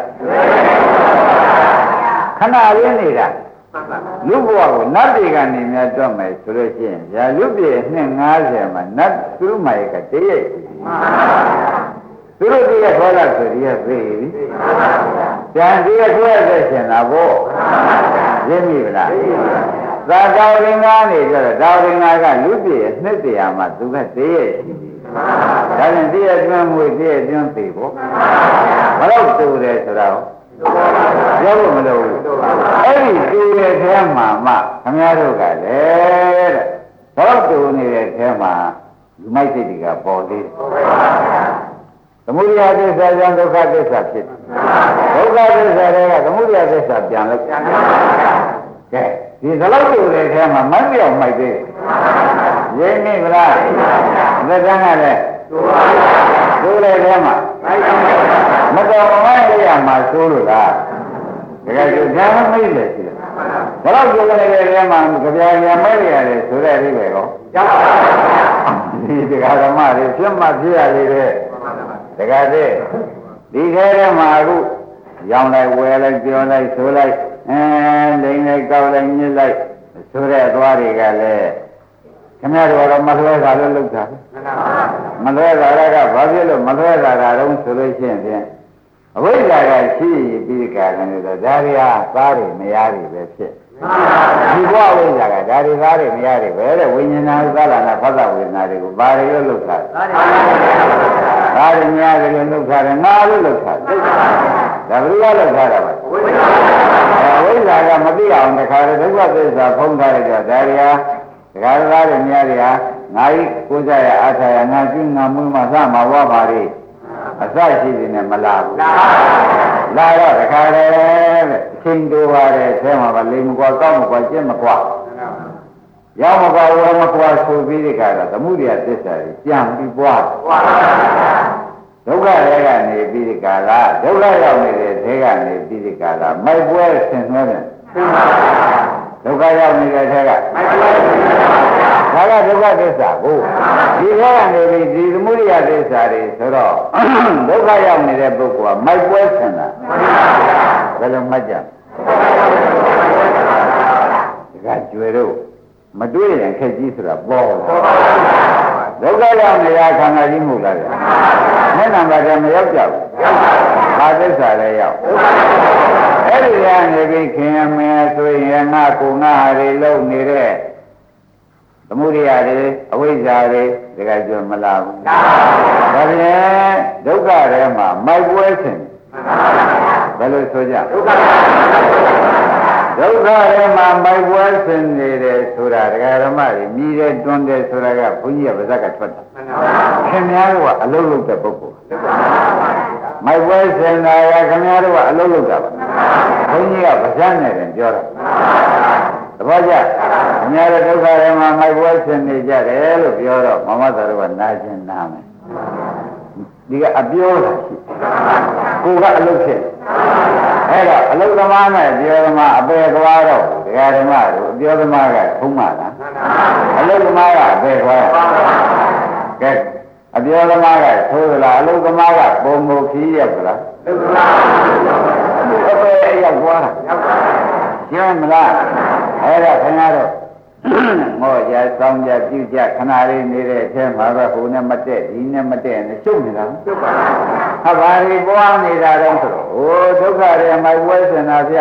ခဏလေးနေတာလူဘဝကိုနတ်တွေကနေများတွက်မယ်ဆိုလို့ရှိရင်ဗျာလူပြည့်နှစ်၅၀မှာနတ်သူတို့မိုက်ကတည်းရဲ့သူတို့တည်းရဲ့ခေါ်လာဆိုတည်းရဲ့သိပြီကျန်တည်းရဲ့ဆွဲသက်ရှင်တာဗောရင်းမိဗလားသာတော်ရင်ကားနေကြတော့တော်ရင်ကားကလူပြည့်နှစ်တရာမှာသူကတည်းရဲ့ရှိပြီဒါရင်တည်းရဲ့ကျွမ်းမွေတည်းရဲ့ကျွမ်းသိဗောဘယ်တော့တူတယ်ဆိုတော့ပြောဖို့မလိုဘူးအဲ့ဒီတူတဲ့ထဲမှာမှခင်ဗျားတို့ကလည်းတဲ့ဘောတူနေတဲ့ထဲမှာလူမိုက်စိတ်တွေကပေါ်သေးသမုဒယသစ္စာကြောင့်ဒုက္ခသစ္စာဖြစ်ဒုက္ခသစ္စာတွေကသမုဒယသစ္စာပြန်လို့ပြန်ပါကဲဒီသလောက်တူတဲ့ထဲမှာမပြောင်းမိုက်သေးရင်းနေဗလားသက်တမ်းကလည်းတူတဲ့ထဲမှာမတော်မမိုက်ရမှာဆိုလို့လားတကယ်ကျဉာဏ်မိတ်တယ်ရှိတယ်ဘယ်တော့ပြောနေတဲ့ထဲမှာကြပြာဉာဏ်မဲ့ရတယ်ဆိုတဲ့အိဗယ်ကောရပါဘူးဒီတရားဓမ္မတွေဖြစ်မှဖြစ်ရလေတဲ့တကယ်တည်းဒီထဲထဲမှာအခုရောင်းလိုက်ဝယ်လိုက်ပြောလိုက်ဆိုလိုက်အဲလိမ့်လိုက်ကောက်လိုက်ညစ်လိုက်ဆိုတဲ့သွားတွေကလည်းခင်ဗျားတို့ကတော့မလွဲတာလို့လုပ်တာမလွဲတာကဘာဖြစ်လို့မလွဲတာတုံးဆိုလို့ရှိရင်ဖြင့်အဝိဇ္ဇာကရှိပြီးကြတယ်လို့ဒါတွေဟာသားတွေမယားတွေပဲဖြစ်ဒီဘဝဝိဇ္ဇာကဒါတွေသားတွေမယားတွေပဲတဲ့ဝိညာဏသလနာဖသဝေဒနာတွေကိုဘာတွေလို့လုပ်တာသားတွေမယားတွေလို့လုပ်တာငါလို့လုပ်တာဒါဘယ်လိုလုပ်တာလဲဝိဇ္ဇာကမသိအောင်တခါတည်းဒုက္ခသစ္စာဖုံးထားတဲ့ကြောင့်ဒါတွေဟာဒကာသားတွေများတွေဟာငါကြီးကိုးစားရအားထားရငါကျင်းငါမှုမှစမှာဝါပါလေအစရှိနေနဲ့မလာဘူးလာတော့တခါတည်းတဲ့အချိန်တိုးပါတဲ့အဲမှာပါလိမ်မကွာကောက်မကွာကျင့်မကွာရောက်မကွာဝယ်မကွာဆိုပြီးဒီကရသမှုရိယသစ္စာကြီးပြန်ပြီးပွားဒုက္ခတွေကနေပြီးဒီကလာဒုက္ခရောက်နေတဲ့ထဲကနေပြီးဒီကလာမိုက်ပွဲဆင်နွှဲတယ်ဒုက္ခရောက်နေတဲ့ထဲကမိုက်ပွဲဆင်နွှဲဒါကဒုက္ခသစ္စာကိုဒီထဲကနေပြီးဒီသမုဒိယသစ္စာတွေဆိုတော့ဒုက္ခရောက်နေတဲ့ပုဂ္ဂိုလ်ကမိုက်ပွဲဆင်တာဘယ်လိုမှတ်ကြဒါကကျွေတို့မတွေ့ရင်ခက်ကြီးဆိုတာပေါ်ဒုက္ခရောက်နေတာခန္ဓာကြီးမှုလားမျက်နှာမှာတည်းမရောက်ကြဘူးဘာသစ္စာလဲရောက်အဲ့ဒီကနေပြီးခင်မယ်ဆိုရင်ငါကူငါတွေလုံနေတဲ့သမုဒိယတွေအဝိဇ္ဇာတွေတကယ်ကြမလားဘူးဒါပြန်ဒုက္ခထဲမှာမိုက်ပွဲဆင်ဘယ်လိုဆိုကြဒုက္ခဒုက္ခထဲမှာမိုက်ပွဲဆင်နေတယ်ဆိုတာဒကာဓမ္မတွေမြည်တယ်တွန်းတယ်ဆိုတာကဘုန်းကြီးကဗဇက်ကထွက်တာခင်များတို့ကအလုံးလုံးတဲ့ပုဂ္ဂိုလ်မိုက်ပွဲဆင်တာကခင်များတို့ကအလုံးလုံးတာပါဘုန်းကြီးကဗဇက်နဲ့တင်ပြောတာသဘောကျခင်များတို့ဒုက္ခထဲမှာမိုက်ပွဲဆင်နေကြတယ်လို့ပြောတော့မမသာတို့ကနားချင်းနားမယ်ဒီကအပြောတာရှိကိုကအလုပ်ဖြစ်အဲ့တော့အလုပ်သမားနဲ့ပြောသမားအပေသွားတော့ဒကာဓမ္မတို့အပြောသမားကထုံးမှလားအလုပ်သမားကအပေသွားကဲအပြောသမားကသိုးသလားအလုပ်သမားကပုံမခီးရောက်သလားအလုပ်သမားအပေရောက်သွားတာရှင်းမလားအဲ့ဒါခင်ဗျားတို့မောကြစောင်းကြပြုကြခဏလေးနေတဲ့အထဲမှာပဲဟိုနဲ့မတက်ဒီနဲ့မတက်နဲ့ရှုပ်နေတာရှုပ်ပါဘူးဟာဘာတွေပွားနေတာတော့ဆိုတော့ဟိုဒုက္ခတွေမိုက်ဝဲစင်တာဗျ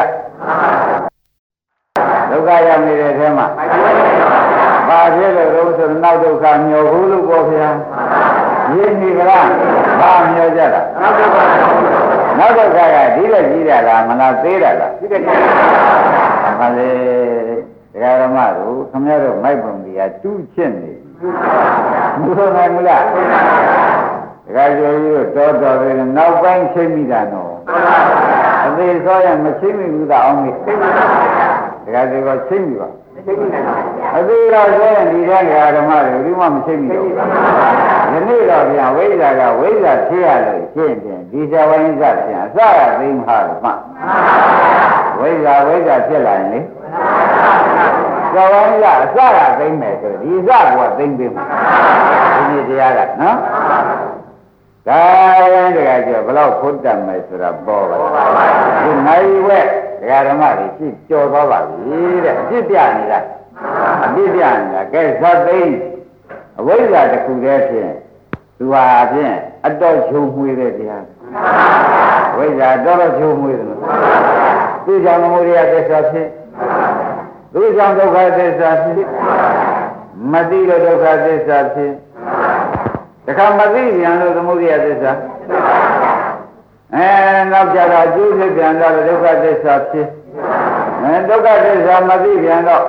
ဒုက္ခရောက်နေတဲ့အထဲမှာဘာဖြစ်လို့တော့ဆိုတော့နောက်ဒုက္ခမျောဘူးလို့ပြောဗျာရင်းနေကြလားဘာမျောကြတာနောက်ဒုက္ခကဒီလက်ကြီးတာလားမလားသေးတာလားဒီလက်ကြီးမလေးဒကာဓမ္မတို့ခမရတို့မိုက်ပုံကြီးကတူးချစ်နေဘူးဘုရားနိုင်မလားဒကာကျော်ကြီးတို့တော်တော်ပဲနောက်ပိုင်းချိန်မိတာနော်အသေးစောရမချိန်မိဘူးသာအောင်ကြီးဒကာကျော်ကချိန်မိပါအသေးတော့ဆိုရင်ဒီတဲ့ဒကာဓမ္မတွေဒီမှမချိန်မိတော့ယနေ့တော့ပြန်ဝိဇ္ဇာကဝိဇ္ဇာဖြစ်ရလို့ရှင်းပြန်ဒီဇဝိဇ္ဇာပြန်အစရသိမဟာမှဝိဇ္ဇာဝိဇ္ဇာဖြစ်လာရင်လေဇဝိဇ္ဇာအစရသိမ့်မယ်ဆိုဒီစကသိမ့်ပေးမှာဒီနေ့တရားကနော်ဒါရင်တကယ်ကျဘလောက်ဖွတ်တတ်မယ်ဆိုတာပေါ်ပါဒီနိုင်ဝက်ဒကာဓမ္မတွေရှိကြော်သွားပါပြီတဲ့အပြစ်ပြနေတာအပြစ်ပြနေတာကဲဇတ်သိမ့်အဝိဇ္ဇာတစ်ခုတည်းဖြင့်သူဟာဖြင့်အတော်ချုံမွေးတဲ့တရားအဝိဇ္ဇာတော်တော်ချုံမွေးတယ်သူကြောင့်သမုဒိယသစ္စာဖြစ်သူကြောင့်ဒုက္ခသစ္စာဖြစ်မသိလို့ဒုက္ခသစ္စာဖြစ်တခါမသိပြန်လို့သမုဒိယသစ္စာအဲနောက်ကြတော့အကျိုးဖြစ်ပြန်တော့ဒုက္ခသစ္စာဖြစ်အဲဒုက္ခသစ္စာမသိပြန်တော့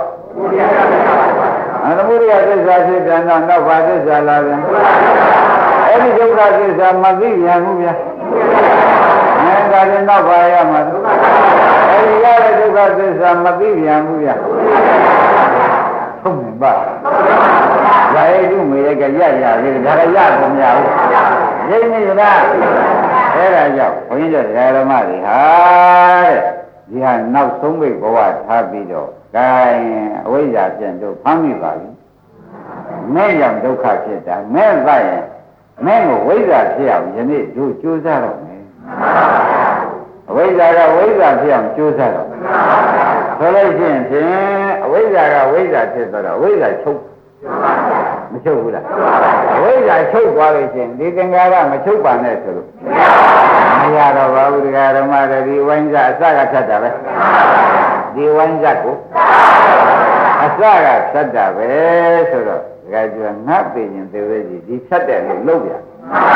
သမုဒိယသစ္စာဖြစ်ပြန်တော့နောက်ဘာသစ္စာလာပြန်အဲ့ဒီဒုက္ခသစ္စာမသိပြန်ဘူးဗျာအဲဒါလည်းနောက်ဘာရမှာအဲ့ဒီရတဲ့ဒုက္ခသစ္စာမသိပြန်ဘူးဗျာဟုတ်ပြီပါဇာယေတုမေရကရရလေးဒါကရကုန်မရဘူးရိပ်နေလားအဲ့ဒါကြောင့်ဘုန်းကြီးတို့ဓမ္မတွေဟာတဲ့ဒီဟာနောက်ဆုံးပိတ်ဘဝထားပြီးတော့ဂိုင်းအဝိဇ္ဇာပြန်တို့ဖမ်းမိပါပြီမဲ့ကြောင့်ဒုက္ခဖြစ်တာမဲ့သရင်မဲ့ကိုဝိဇ္ဇာဖြစ်အောင်ယနေ့တို့ကြိုးစားတော့မယ်အဝိဇ္ဇာကဝိဇ္ဇာဖြစ်အောင်ကြိုးစားတော့ဆိုလို့ရှိရင်ဖြင့်အဝိဇ္ဇာကဝိဇ္ဇာဖြစ်တော့အဝိဇ္ဇာချုပ်မချုပ်ဘူးလားအဝိဇ္ဇာချုပ်သွားလို့ရှိရင်ဒီသင်္ခါရမချုပ်ပါနဲ့ဆိုလို့မရတော့ပါဘူးတရားဓမ္မတွေဒီဝိဇ္ဇာအစကဖြတ်တာပဲဒီဝိဇ္ဇာကိုအစကဖြတ်တာပဲဆိုတော့ဒကာကျွငတ်သိရင်သေဝဲကြီးဒီဖြတ်တယ်လို့လုပ်ပြ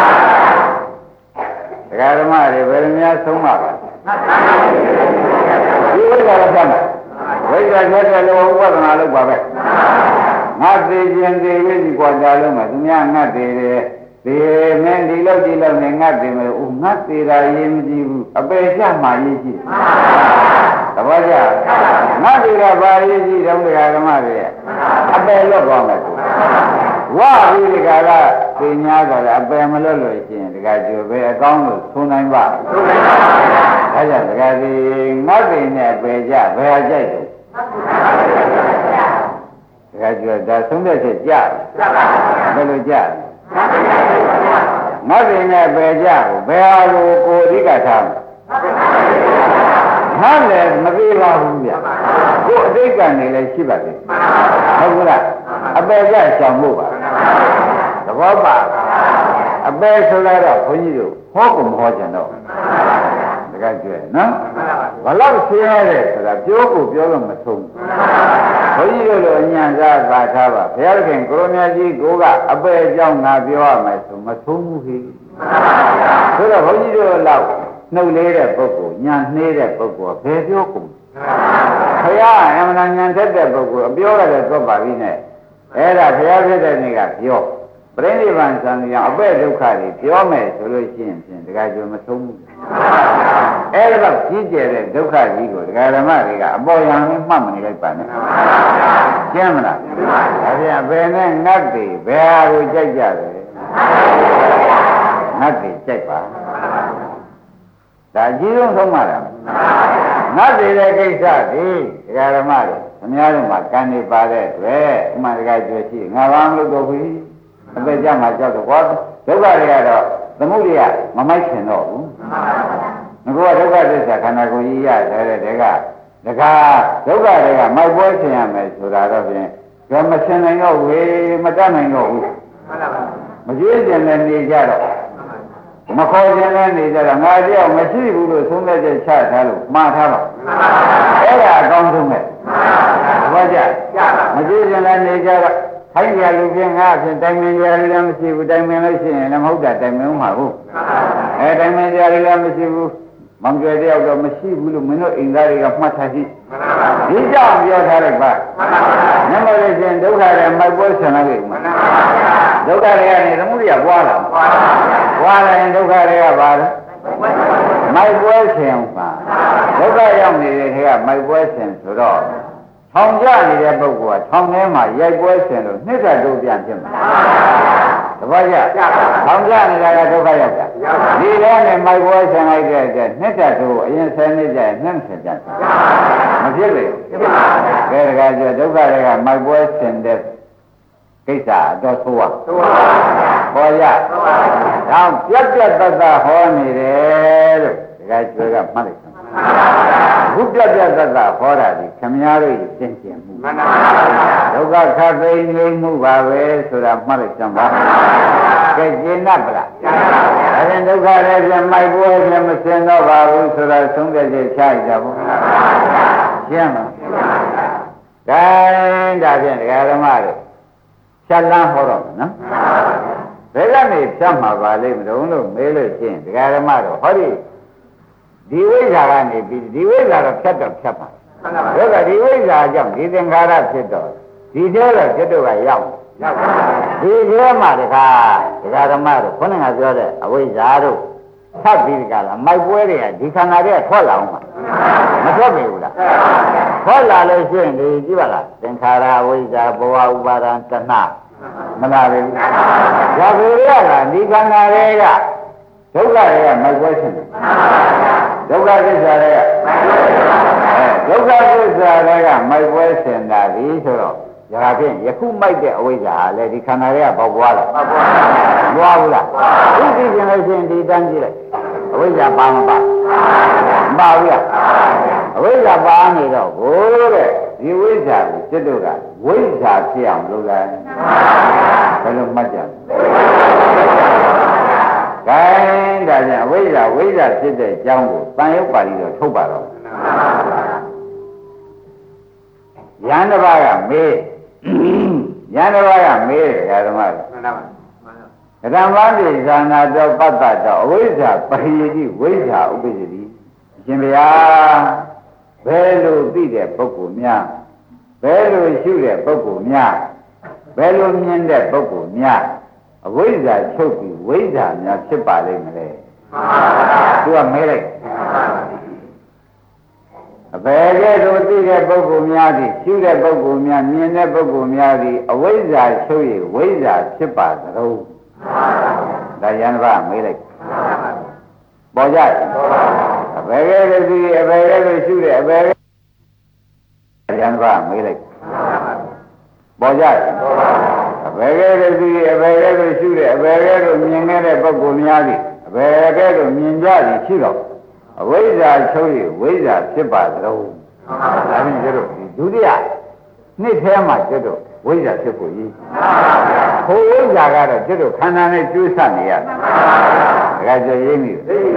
ဒကာဓမ္မတွေဘယ်လိုများဆုံးမှာပါဒီဝိဇ္ဇာကဖြတ်မှာဝိဇ္ဇာဖြတ်တယ်လို့ဥပဒနာလုပ်ပါပဲငါသိခြင်းသိရည်ဒီကွာကြလုံးမှာသူများငတ်သေးတယ်ဒီမင်းဒီလောက်ဒီလောက်နဲ့ငတ်သေးမယ်ဦးငတ်သေးတာရေးမကြည့်ဘူးအပေချမှရေးကြည့်သဘောကျငတ်သေးတာဘာရေးကြည့်တော့ဒကာဓမ္မတွေအပေလွတ်သွားမယ်သူဝါပြီးဒီကကသိညာဆိုတော့အပေမလွတ်လို့ရှိရင်ဒကာကျော်ပဲအကောင်းလို့သုံးနိုင်ပါသုံးနိုင်ပါဒါကြောင့်ဒကာဒီငတ်သေးနဲ့အပေကြဘယ်အကြိုက်တယ်ဒကာကျော်ဒါသုံးတဲ့ချက်ကြဘယ်လိုကြငတ်တယ်နဲ့ပဲကြကိုဘယ်ဟာကိုကိုအဓိကထားမလဲငတ်လည်းမသေးပါဘူးဗျကိုအဓိကနေလည်းရှိပါသေးဟုတ်ကလားအပေကြရှောင်ဖို့ပါသဘောပါအပေဆိုတော့ဘုန်းကြီးတို့ဟောကုန်မဟောကြတော့ဒကကျွဲနော်ဘလောက်ဆင်းရဲတယ်ဆိုတာပြောကိုပြောလို့မဆုံးဘုန်းကြီးတို့လိုအညာစားသာထားပါဘုရားခင်ကိုရမကြီးကိုကအပေအကြောင်းငါပြောရမယ်ဆိုမဆုံးဘူးခေဆိုတော့ဘုန်းကြီးတို့လောက်နှုတ်လေးတဲ့ပုဂ္ဂိုလ်ညာနှေးတဲ့ပုဂ္ဂိုလ်ဘယ်ပြောကုန်ဘုရားအမှန်တန်ညာတတ်တဲ့ပုဂ္ဂိုလ်အပြောရတယ်သွားပါပြီနဲ့အဲ့ဒါဘုရားဖြစ်တဲ့နေ့ကပြောပြိဋိဘံသံဃာအပဲ့ဒုက္ခတွေပြောမယ်ဆိုလို့ရှိရင်ဖြင့်တခါကျမဆုံးဘူးအဲ့ဒါတော့ကြီးကျယ်တဲ့ဒုက္ခကြီးကိုဒကာဓမ္မတွေကအပေါ်ယံနဲ့မှတ်မနေလိုက်ပါနဲ့ကျမ်းမလားဒါပြန်ဘယ်နဲ့ငတ်တွေဘယ်ဟာကိုကြိုက်ကြတယ်ငတ်တွေကြိုက်ပါဒါအကြီးဆုံးဆုံးမလားငတ်တွေတဲ့ကိစ္စဒီဒကာဓမ္မတွေအများဆုံးမှာကံနေပါတဲ့အတွက်ဥမာဒကာကျွေးရှိငါဘာမလုပ်တော့ဘူးအသက်ကြမှာကြောက်တော့ကွာဒုက္ခတွေကတော့သမုဒိယမမိုက်ခင်တော့ဘူးငါကဒုက္ခသစ္စာခန္ဓာကိုယ်ကြီးရတယ်တဲ့ကဒကာဒုက္ခတွေကမိုက်ပွဲဆင်ရမယ်ဆိုတာတော့ဖြင့်ကမဆင်နိုင်တော့ဝေမတတ်နိုင်တော့ဘူးမကြွေးကျင်လည်းနေကြတော့မခေါ်ခြင်းလည်းနေကြတော့ငါတယောက်မရှိဘူးလို့သုံးသက်ချက်ချထားလို့မှားထားပါအဲ့ဒါအကောင်းဆုံးပဲဘာကြမကြွေးခြင်းလည်းနေကြတော့ခိုင်းကြလူဖြင့်ငါဖြင့်တိုင်ပင်ကြလည်းမရှိဘူးတိုင်ပင်လို့ရှိရင်လည်းမဟုတ်တာတိုင်ပင်မှာဘူးအဲတိုင်ပင်ကြလည်းမရှိဘူးမောင်ကျွဲတယောက်တော့မရှိဘူးလို့မင်းတို့အိမ်သားတွေကမှတ်ထားရှိဒီကြောင့်ပြောထားလိုက်ပါနမောလို့ရှိရင်ဒုက္ခတွေမိုက်ပွဲဆင်လာပြီဒုက္ခတွေကနေသမုဒိယပွားလာပွားလာရင်ဒုက္ခတွေကပါလဲမိုက်ပွဲဆင်ပါဒုက္ခရောက်နေတဲ့ထဲကမိုက်ပွဲဆင်ဆိုတော့ထောင်ကြနေတဲ့ပုဂ္ဂိုလ်ကထောင်ထဲမှာရိုက်ပွဲဆင်လို့နှစ်သက်တို့ပြန်ဖြစ်မှာတပည့်ရထောင်ကြနေတာကဒုက္ခရောက်တာဒီထဲနဲ့မိုက်ပွဲဆင်လိုက်တဲ့အတွက်နှစ်သက်တို့အရင်ဆယ်နှစ်ကျရင်နှစ်ဆယ်ကျမဖြစ်လေကဲတကယ်ကျဒုက္ခတွေကမိုက်ပွဲဆင်တဲ့ကိစ္စအတော်ဆိုးပါပေါ်ရတော့ပြတ်ပြတ်သက်သက်ဟောနေတယ်လို့တကယ်ကျွေးကမှတ်လိုက်ဘုပြပြသတ္တဟောတာဒီခမည်းတော်ရဲ့သင်ကျင်မှုမှန်ပါဗျာဒုက္ခခတ်သိငြိမ်းမှုပါပဲဆိုတာမှတ်လိုက်စမ်းပါကဲကျင့်납ပလားကျင့်납ပါဗျာအဲဒါဒုက္ခလည်းပြန်မိုက်ပွဲလည်းမစင်တော့ပါဘူးဆိုတာသုံးတဲ့ချက်ချရကြပါဘုရားရှင်းပါကဲဒါဖြင့်ဒကာဓမ္မတို့ဖြတ်လန်းဟောတော့နော်ဘယ်ကနေဖြတ်မှာပါလိမ့်မလို့လို့မေးလို့ရှင်းဒကာဓမ္မတို့ဟောဒီဒီဝိဇ္ဇာကနေပြီးဒီဝိဇ္ဇာတော့ဖြတ်တော့ဖြတ်ပါဘယ်ကဒီဝိဇ္ဇာကြောင့်ဒီသင်္ခါရဖြစ်တော့ဒီထဲတော့จิตတို့ကရောက်ရောက်ပါဒီထဲမှာတခါဒကာဓမ္မတို့ခုနကပြောတဲ့အဝိဇ္ဇာတို့သတ်ပြီးကြလားမိုက်ပွဲတွေကဒီခန္ဓာတွေကထွက်လာအောင်ပါမထွက်ပြီဘူးလားထွက်လာလို့ရှိရင်ဒီကြည့်ပါလားသင်္ခါရအဝိဇ္ဇာဘဝဥပါဒံတဏှမလားပဲဒါပေရလားဒီခန္ဓာတွေကဒုက္ခတွေကမိုက်ပွဲရှင်တယ်ဒုက္ခသစ္စာတွေကဒုက္ခသစ္စာတွေကမိုက်ပွဲရှင်တာဒီဆိုတော့ဒါဖြင့်ယခုမိုက်တဲ့အဝိဇ္ဇာဟာလေဒီခန္ဓာတွေကပေါက်ပွားလားပွားဘူးလားဒီသိကျင်လို့ရှိရင်ဒီတန်းကြည့်လိုက်အဝိဇ္ဇာပါမပါမပါဘူးလားအဝိဇ္ဇာပါနေတော့ဘိုးတဲ့ဒီဝိဇ္ဇာကိုจิตတို့ကဝိဇ္ဇာဖြစ်အောင်လုပ်လိုက်ဘယ်လိုမှတ်ကြလဲကဲဒါကြောင့်အဝိဇ္ဇာဝိဇ္ဇာဖြစ်တဲ့အကြောင်းကိုတန်ရုပ်ပါဠိတော်ထုတ်ပါတော့ယန္တဘာကမေးယန္တဘာကမေးတယ်ဓမ္မကမှန်ပါပါဓမ္မတိဇာနာတော်ပတ္တတော်အဝိဇ္ဇာပရိယတိဝိဇ္ဇာဥပ္ပစ္စတိအရှင်ဘုရားဘယ်လိုသိတဲ့ပုဂ္ဂိုလ်များဘယ်လိုရှုတဲ့ပုဂ္ဂိုလ်များဘယ်လိုမြင်တဲ့ပုဂ္ဂိုလ်များအဝိဇ္ဇာချုပ်ပြီးဝိဇ္ဇာများဖြစ်ပါလိမ့်မလဲသူကမဲလိုက်အဘယ်ကဲ့သို့သိတဲ့ပုဂ္ဂိုလ်များသည်ရှုတဲ့ပုဂ္ဂိုလ်များမြင်တဲ့ပုဂ္ဂိုလ်များသည်အဝိဇ္ဇာချုပ်၍ဝိဇ္ဇာဖြစ်ပါသလားဒါယန္တဗမဲလိုက်ပေါ်ကြအဘယ်ကဲ့သို့သိအဘယ်ကဲ့သို့ရှုတဲ့အဘယ်ယန္တဗမဲလိုက်ပေါ်ကြအဘယ်ကဲ့သို့သိအဘယ်ကဲ့သို့ရှုတဲ့အဘယ်ကဲ့သို့မြင်ခဲ့တဲ့ပုဂ္ဂိုလ်များသည်အဘယ်ကဲ့သို့မြင်ကြသည်ရှိတော့အဝိဇ္ဇာချုပ်၍ဝိဇ္ဇာဖြစ်ပါသလားဒါဖြင့်ကျတော့ဒီဒုတိယနှစ်ထဲမှာကျတော့ဝိဇ္ဇာဖြစ်ဖို့ကြီးဟိုဝိဇ္ဇာကတော့ကျတော့ခန္ဓာနဲ့ကျွေးဆနေရတယ်ဒါကြရင်းပြီ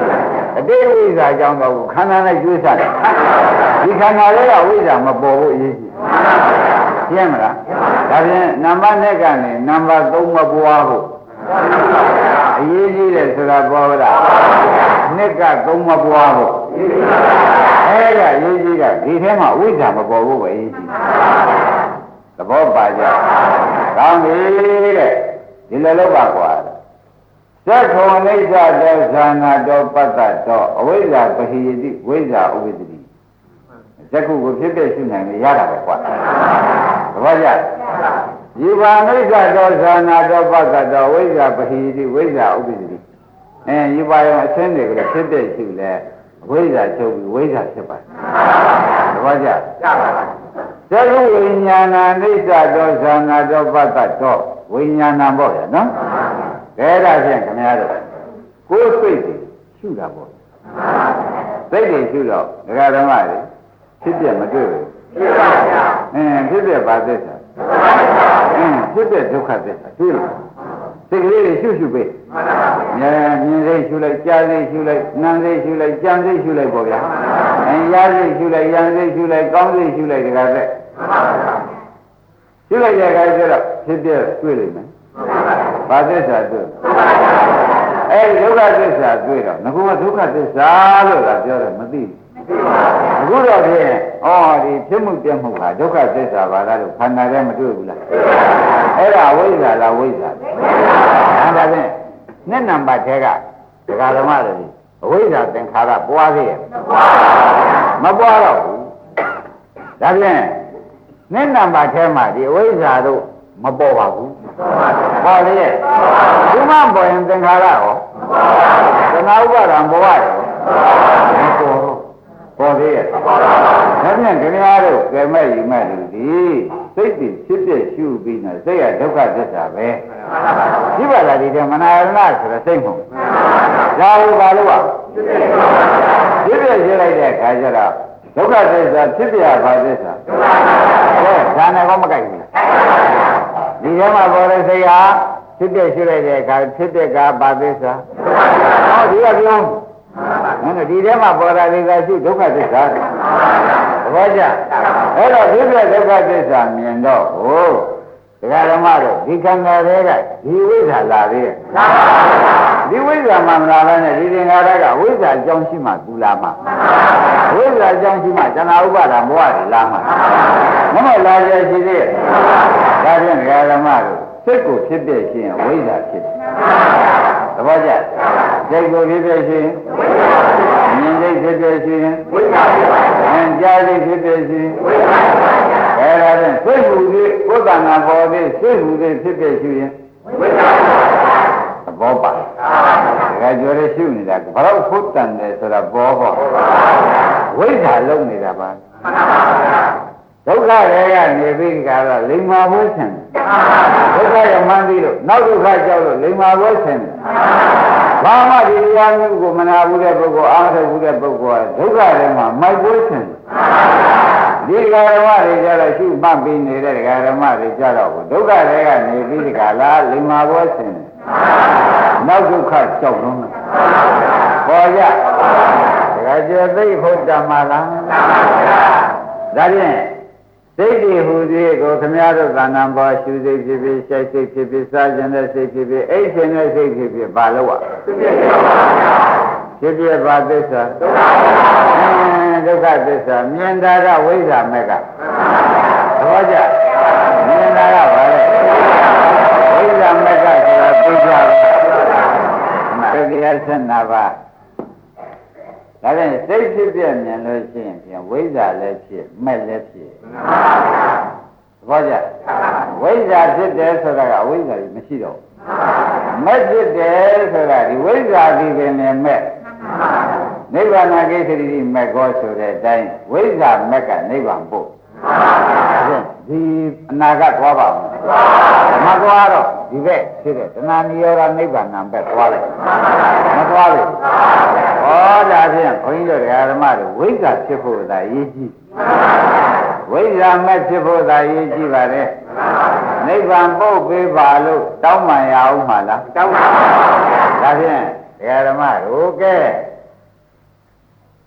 အတိတ်ဝိဇ္ဇာကြောင့်တော့ခန္ဓာနဲ့ကျွေးစားတယ်ဒီခန္ဓာလေးကဝိဇ္ဇာမပေါ်ဘူးအရေးကြီးရှင်းမလားဒါဖြင့်နံပါတ်နဲ့ကနေနံပါတ်သုံးမပွားဖို့အရေးကြီးတယ်ဆိုတာပေါ်လားနှစ်ကသုံးမပွားဖို့အဲ့ဒါအရေးကြီးတာဒီထဲမှာဝိဇ္ဇာမပေါ်ဘူးပဲအရေးကြီးသဘောပါကြကောင်းပြီတဲ့ဒီလိုလုပ်ပါကွာသက္ခောနိစ္စတောဇာနာတောပတ္တတောအဝိဇ္ဇာပဟိယတိဝိဇ္ဇာဥပ္ပတ္တိသက္ခုကိုဖြစ်ဖြစ်ရှုနိုင်လေရတာပဲကွာသဘောကျဒီဘာနိစ္စတောဇာနာတောပတ္တတောဝိဇ္ဇာပဟိယတိဝိဇ္ဇာဥပ္ပတ္တိအဲဒီဘာရောအရှင်းတွေကဖြစ်ဖြစ်ရှုလဲဝိဇ္ဇာချုပ်ပြီးဝိဇ္ဇာဖြစ်ပါတယ်သဘောကျကျပါပါသက္ခုဝိညာဏနိစ္စတောဇာနာတောပတ္တတောဝိညာဏပေါ့ဗျာနော်ကဲဒါဖြင့်ခင်ဗျားတို့ကိုယ်စိတ်တွေရှုတာပေါ့စိတ်တွေရှုတော့ဒကာဓမ္မတွေဖြစ်ပြမတွေ့ဘူးဖြစ်ပါဗျာအင်းဖြစ်ပြပါသစ္စာအင်းဖြစ်ပြဒုက္ခသစ္စာတွေ့လားစိတ်ကလေးတွေရှုရှုပဲမြင်မြင်စိတ်ရှုလိုက်ကြားစိတ်ရှုလိုက်နာမ်စိတ်ရှုလိုက်ကြံစိတ်ရှုလိုက်ပေါ့ဗျာအင်းရားစိတ်ရှုလိုက်ရံစိတ်ရှုလိုက်ကောင်းစိတ်ရှုလိုက်ဒကာသက်ရှုလိုက်တဲ့အခါကျတော့ဖြစ်ပြတွေ့လိမ့်မယ်ဘာသစ္စာတွေ့အဲဒီဒုက္ခသစ္စာတွေ့တော့ငါကဒုက္ခသစ္စာလို့သာပြောတယ်မသိဘူးအခုတော့ဖြင့်ဩဒီဖြစ်မှုပြမှုဟာဒုက္ခသစ္စာပါလားလို့ခန္ဓာထဲမတွေ့ဘူးလားအဲ့ဒါဝိဇ္ဇာလားဝိဇ္ဇာလားဒါဖြင့်နှစ်နံပါတ်ထဲကဒကာဓမ္မတွေအဝိဇ္ဇာသင်္ခါရပွားသေးရဲ့မပွားတော့ဘူးဒါဖြင့်နှစ်နံပါတ်ထဲမှာဒီအဝိဇ္ဇာတို့မပေါ်ပါဘူးပေါ်လေဒီမှပေါ်ရင်သင်္ခါရရောသနာဥပါဒံပေါ်ရတယ်မပေါ်ပေါ်သေးရဲ့ဒါဖြင့်ခင်ဗျားတို့ကဲမဲ့ယူမဲ့လူဒီစိတ်တွေဖြစ်ဖြစ်ရှုပြီးတော့စိတ်ရဒုက္ခသစ္စာပဲဒီပါလားဒီကမနာရဏဆိုတဲ့စိတ်မဟုတ်ဒါဟုတ်ပါလို့ပါဖြစ်ဖြစ်ရှင်းလိုက်တဲ့အခါကျတော့ဒုက္ခသစ္စာဖြစ်ပြပါသစ္စာကဲဒါနဲ့ကောမကြိုက်ဘူးဒီထဲမှာပေါ်တဲ့စိတ်ဟာဖြစ်တဲ့ရှိလိုက်တဲ့အခါဖြစ်တဲ့ကဘာသစ္စာဟောဒီကပြောနော်ဒီထဲမှာပေါ်တာတွေကရှိဒုက္ခသစ္စာသဘောကျအဲ့တော့ဖြစ်တဲ့ဒုက္ခသစ္စာမြင်တော့ဟိုဒကာဓမ္မတို့ဒီခန္ဓာတွေကဒီဝိဇ္ဇာလာသေးရဲ့ဒီဝိဇ္ဇာမှမလာဘဲနဲ့ဒီသင်္ခါရကဝိဇ္ဇာအကြောင်းရှိမှသူလာမှဝိဇ္ဇာအကြောင်းရှိမှဇဏဥပါဒဘဝတွေလာမှမမလာကြရှိသေးရဲ့ဒါဖြင့်ဒကာဓမ္မတို့စိတ်ကိုဖြစ်ပြခြင်းဝိဇ္ဇာဖြစ်တယ်သဘောကျစိတ်ကိုဖြစ်ပြခြင်းမြင်စိတ်ဖြစ်ပြခြင်းဝိဇ္ဇာဖြစ်ပါဘူးဉာဏ်ကြားစိတ်ဖြစ်ပြခြင်းဝိဇ္ဇာဖြစ်ပါဘူးအဲဒါဖြင့်စိတ်ဟူသည်ဘုဒ္ဓနာပေါ်သည်စိတ်ဟူသည်ဖြစ်ပြခြင်းဝိဇ္ဇာသဘောပါဒါကကြော်ရရှိနေတာဘယ်တော့ဖုတ်တန်တယ်ဆိုတာပေါ်ပေါ်ဝိဇ္ဇာလုံးနေတာပါဒုက္ခတွေကနေပြီးကတော့လိမ္မာဘွဲဆင်ဒုက္ခရမှန်းပြီးလို့နောက်ဒုက္ခကြောက်လို့လိမ္မာဘွဲဆင်ဘာမှဒီတရားမျိုးကိုမနာဘူးတဲ့ပုဂ္ဂိုလ်အားထုတ်ဘူးတဲ့ပုဂ္ဂိုလ်ကဒုက္ခတွေမှာမိုက်ဘွဲဆင်ဒီဓမ္မတွေကြတော့ရှုမှတ်ပြီးနေတဲ့ဓမ္မတွေကြတော့ဒုက္ခတွေကနေပြီးဒီကလာလိမ္မာဘွဲဆင်နောက်ဒုက္ခကြောက်လုံးပေါ်ကြဒါကြကျေသိဖို့တမလားဒါဖြင့်စိတ်တွေဟူသည်ကိုခမည်းတော်သာနာပေါ်ရှုစိတ်ဖြစ်ဖြစ်ရှိုက်စိတ်ဖြစ်ဖြစ်စားခြင်းနဲ့စိတ်ဖြစ်ဖြစ်အိတ်ခြင်းနဲ့စိတ်ဖြစ်ဖြစ်ဘာလို့อ่ะဖြစ်ဖြစ်ပါသစ္စာဒုက္ခသစ္စာမြင်တာကဝိဇ္ဇာမဲ့ကသဘောကျမြင်တာကဘာလဲဝိဇ္ဇာမဲ့ကဆိုတာသိကြပါဘုရားဆက်နာပါဒါဖြင့်စိတ်ဖြစ်ပြမြင်လို့ရှိရင်ပြန်ဝိဇ္ဇာလည်းဖြစ်မဲ့လည်းဖြစ်သဘောကျဝိဇ္ဇာဖြစ်တယ်ဆိုတာကအဝိဇ္ဇာကြီးမရှိတော့မဲ့ဖြစ်တယ်ဆိုတာဒီဝိဇ္ဇာဒီပင်လည်းမဲ့နိဗ္ဗာန်ကိစ္စတိမဲ့ကောဆိုတဲ့အတိုင်းဝိဇ္ဇာမဲ့ကနိဗ္ဗာန်ပို့ဒီအနာဂတ်သွားပါမယ်မသွားတော့ဒီဘက်ဖြစ်တဲ့တဏှာနိရောဓနိဗ္ဗာန်ဘက်သွားလိုက်မသွားဘူးဟောဒါဖြင့်ဘုန်းကြီးတို့ဓမ္မတို့ဝိဇ္ဇာဖြစ်ဖို့သာရည်ကြီးဝိဇ္ဇာမဲ့ဖြစ်ဖို့သာရည်ကြီးပါလေနိဗ္ဗာန်ပို့ပေးပါလို့တောင်းပန်ရအောင်မလားတောင်းပါပါဒါဖြင့်ဓမ္မတို့ကဲ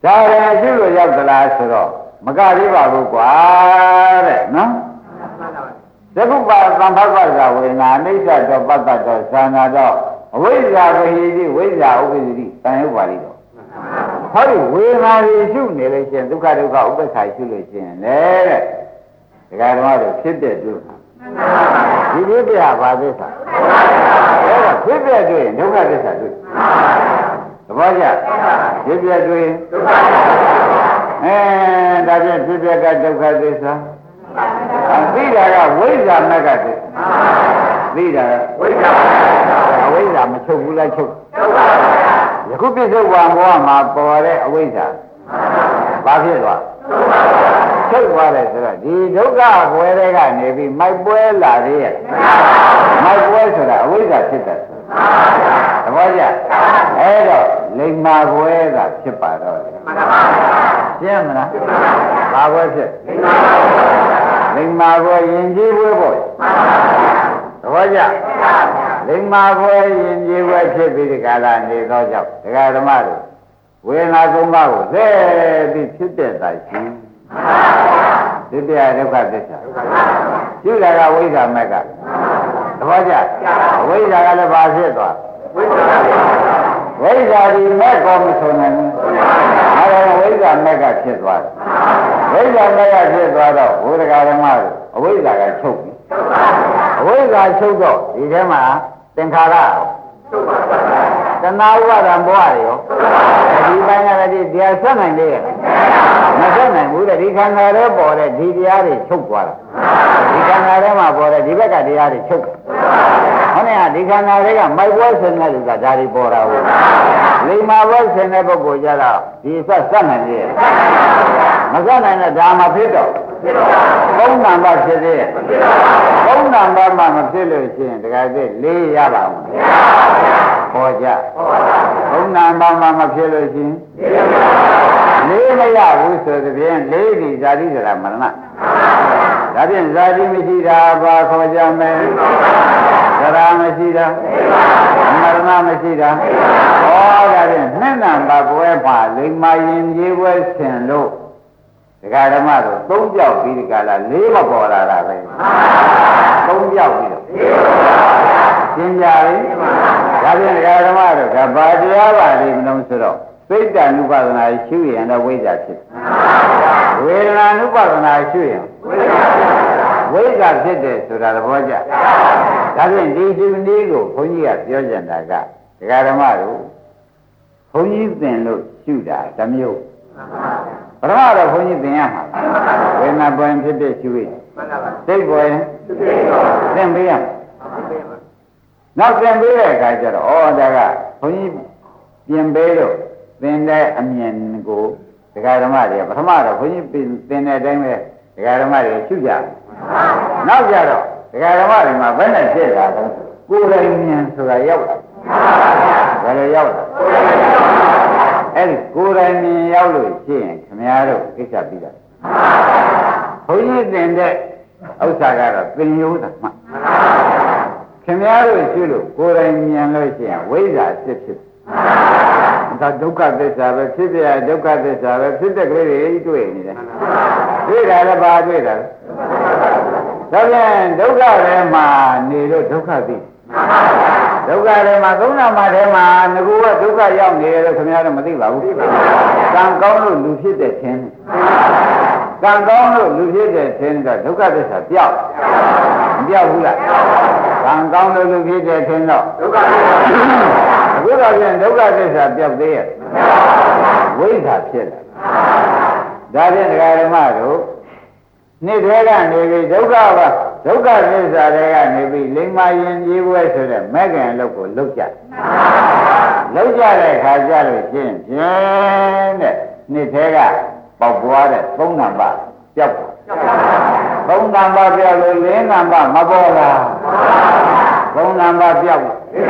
ဒါရင်ကျုလို့ရောက်သလားဆိုတော့မကသေးပါဘူးကွာတဲ့နော်သကုပ္ပါသံဖတ်ပါကဝေနာအိဋ္ဌတောပတ္တတောသာနာတော့အဝိဇ္ဇာပဟိတိဝိဇ္ဇာဥပ္ပဇ္ဇတိတန်ရုပ်ပါလိတော့ဟောဒီဝေနာတွေရှုနေလို့ရှိရင်ဒုက္ခဒုက္ခဥပ္ပခါရှုလို့ရှိရင်လေတဲ့ဒကာဓမ္မတို့ဖြစ်တဲ့တွေ့ဒီဖြစ်ပြဘာသစ္စာအဲ့ဒါဖြစ်ပြတွေ့ဒုက္ခသစ္စာတွေ့သဘောကျဖြစ်ပြတွေ့ဒုက္ခအဲဒါဖြင့်ဖြစ်ပြကဒုက္ခသစ္စာသိတာကဝိဇ္ဇာမကသစ္စာသိတာဝိဇ္ဇာအဝိဇ္ဇာမချုပ်ဘူးလားချုပ်ယခုပြစ္ဆုတ်ဝံဘဝမှာပေါ်တဲ့အဝိဇ္ဇာဘာဖြစ်သွားချုပ်သွားတယ်ဆိုတော့ဒီဒုက္ခဘွယ်တွေကနေပြီးမိုက်ပွဲလာသေးရဲ့မိုက်ပွဲဆိုတာအဝိဇ္ဇာဖြစ်တယ်သဘောကျအဲ့တော့လိမ္မာဘွယ်ကဖြစ်ပါတော့တယ်ရှင်းမလားဘာဘွယ်ဖြစ်လိမ္မာဘွယ်ယဉ်ကျေးဘွယ်ပေါ့သဘောကျလိမ္မာဘွယ်ယဉ်ကျေးဘွယ်ဖြစ်ပြီးဒီကလာနေတော့ကြောင့်ဒကာဓမ္မတို့ဝေဒနာသုံးပါးကိုသိပြီးဖြစ်တဲ့တိုင်ရှိသစ္စာဒုက္ခသစ္စာကျူတာကဝိဇ္ဇာမက်ကသဘောကျဝိဇ္ဇာကလည်းဘာဖြစ်သွားဝိဇ္ဇာဒီမက်ကောမဆိုနိုင်ဘူးအဲဒါဝိဇ္ဇာမက်ကဖြစ်သွားတယ်ဝိဇ္ဇာမက်ကဖြစ်သွားတော့ဘုရားဓမ္မတို့အဝိဇ္ဇာကချုပ်ပြီအဝိဇ္ဇာချုပ်တော့ဒီထဲမှာသင်္ခါရတဏှာဥပါဒံဘဝတွေရောဒီပိုင်းကလည်းတရားဆက်နိုင်လေမဆက်နိုင်ဘူးတဲ့ဒီခန္ဓာထဲပေါ်တဲ့ဒီတရားတွေချုပ်သွားတာဒီခန္ဓာထဲမှာပေါ်တဲ့ဒီဘက်ကတရားတွေချုပ်တယ်ဟောနေကဒီခန္ဓာတွေကမိုက်ပွဲဆင်တဲ့လူကဒါတွေပေါ်တာဟုတ်လိမ္မာပွဲဆင်တဲ့ပုဂ္ဂိုလ်ကြတော့ဒီဆက်ဆက်နိုင်လေမဆက်နိုင်တဲ့ဒါမှဖြစ်တော့သုံးနံပါတ်ဖြစ်သေးရဲ့သုံးနံပါတ်မှမဖြစ်လို့ရှိရင်တခါတည်းလေးရပါဦးပေါ်ကြသုံးနံပါတ်မှမဖြစ်လို့ရှိရင်လေးမရဘူးဆိုတဲ့ဖြင့်လေးဒီဇာတိဆိုတာမရဏဒါဖြင့်ဇာတိမရှိတာဘာခေါ်ကြမလဲသရမရှိတာမရဏမရှိတာဟောဒါဖြင့်နှစ်နံပါတ်ပွဲပါလိမ္မာရင်ကြီးပွဲဆင်လို့ဒကာဓမ္မတို့သုံးပြောက်ပြီးဒီကလာလေးမပေါ်လာတာပဲသုံးပြောက်ပြီးတော့ရှင်းကြပြီဒါဖြင့်ဒကာဓမ္မတို့ကဘာတရားပါလိမ့်မလို့ဆိုတော့စိတ်တ ानु ပါဒနာရှုရင်တော့ဝိဇ္ဇာဖြစ်ဝေဒနာ ानु ပါဒနာရှုရင်ဝိဇ္ဇာဖြစ်တယ်ဆိုတာသဘောကျဒါဖြင့်ဒီဒီနည်းကိုဘုန်းကြီးကပြောကြတာကဒကာဓမ္မတို့ဘုန်းကြီးသင်လို့ရှုတာတစ်မျိုးပရမတော့ဘုန်းကြီးသင်ရမှာဝေဒနာပွင့်ဖြစ်တဲ့ရှုရစိတ်ပွင့်သင်ပေးရနောက်သင်ပေးတဲ့အခါကျတော့ဩဒါကဘုန်းကြီးပြင်ပေးလို့သင်တဲ့အမြင်ကိုဒကာဓမ္မတွေကပထမတော့ဘုန်းကြီးသင်တဲ့အတိုင်းပဲဒကာဓမ္မတွေရှုကြနောက်ကြတော့ဒကာဓမ္မတွေမှာဘယ်နဲ့ဖြစ်တာလဲကိုယ်တိုင်ဉာဏ်ဆိုတာရောက်လာဘယ်လိုရောက်လာအဲ့ဒီကိုယ်တိုင်ဉာဏ်ရောက်လို့ရှိရင်ခင်ဗျားတို့ကိစ္စပြီးတာဘုန်းကြီးသင်တဲ့ဥစ္စာကတော့သင်ရိုးတာမှခင်ဗျားတို့ရှုလို့ကိုယ်တိုင်ဉာဏ်လို့ရှိရင်ဝိဇ္ဇာဖြစ်ဖြစ်ဒါဒုက္ခသစ္စာပဲဖြစ်ပြဒုက္ခသစ္စာပဲဖြစ်တဲ့ကလေးတွေတွေ့နေတယ်တွေ့တာလည်းပါတွေ့တာဒါပြန်ဒုက္ခထဲမှာနေလို့ဒုက္ခသိဒုက္ခထဲမှာသုံးနာမှာထဲမှာငကူကဒုက္ခရောက်နေတယ်လို့ခင်ဗျားတို့မသိပါဘူးကံကောင်းလို့လူဖြစ်တဲ့ခြင်းကံကောင်းလို့လူဖြစ်တဲ့ခြင်းတော့ဒုက္ခသစ္စာပြောက်မပြောက်ဘူးလားကံကောင်းလို့လူဖြစ်တဲ့ခြင်းတော့ဒုက္ခအခုတော့ပြန်ဒုက္ခသစ္စာပြောက်သေးရဲ့ဝိဇ္ဇာဖြစ်လာဒါဖြင့်ဒကာဓမ္မတို့နေ့ထဲကနေပြီးဒုက္ခပါဒုက္ခသစ္စာတွေကနေပြီးလိမ္မာရင်ကြီးပွဲဆိုတဲ့မဲ့ခင်အလုပ်ကိုလုပ်ကြလုပ်ကြတဲ့အခါကျလို့ရှင်းဖြင့်တဲ့နေ့ထဲကပေါက်ပွားတဲ့သုံးနံပါတ်ပြောက်သုံးနံပါတ်ပြောက်လို့လေးနံပါတ်မပေါ်လားသုံးနံပါတ်ပြောက်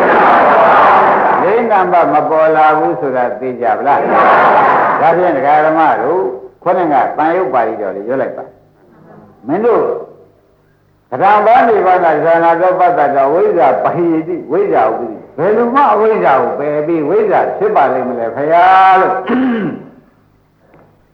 လေးနံပါတ်မပေါ်လာဘူးဆိုတာသိကြဗလားဒါဖြင့်ဒကာဓမ္မတို့ခေါင်းကတန်ရုပ်ပါဠိတော်လေးရွတ်လိုက်ပါမင်းတို့ကရံဘာနိဗ္ဗာန်ဇာနာသောပတ္တတော်ဝိဇ္ဇာပဟိတိဝိဇ္ဇာဥပ္ပိဘယ်လိုမှအဝိဇ္ဇာကိုပယ်ပြီးဝိဇ္ဇာဖြစ်ပါလိမ့်မလဲခရားလို့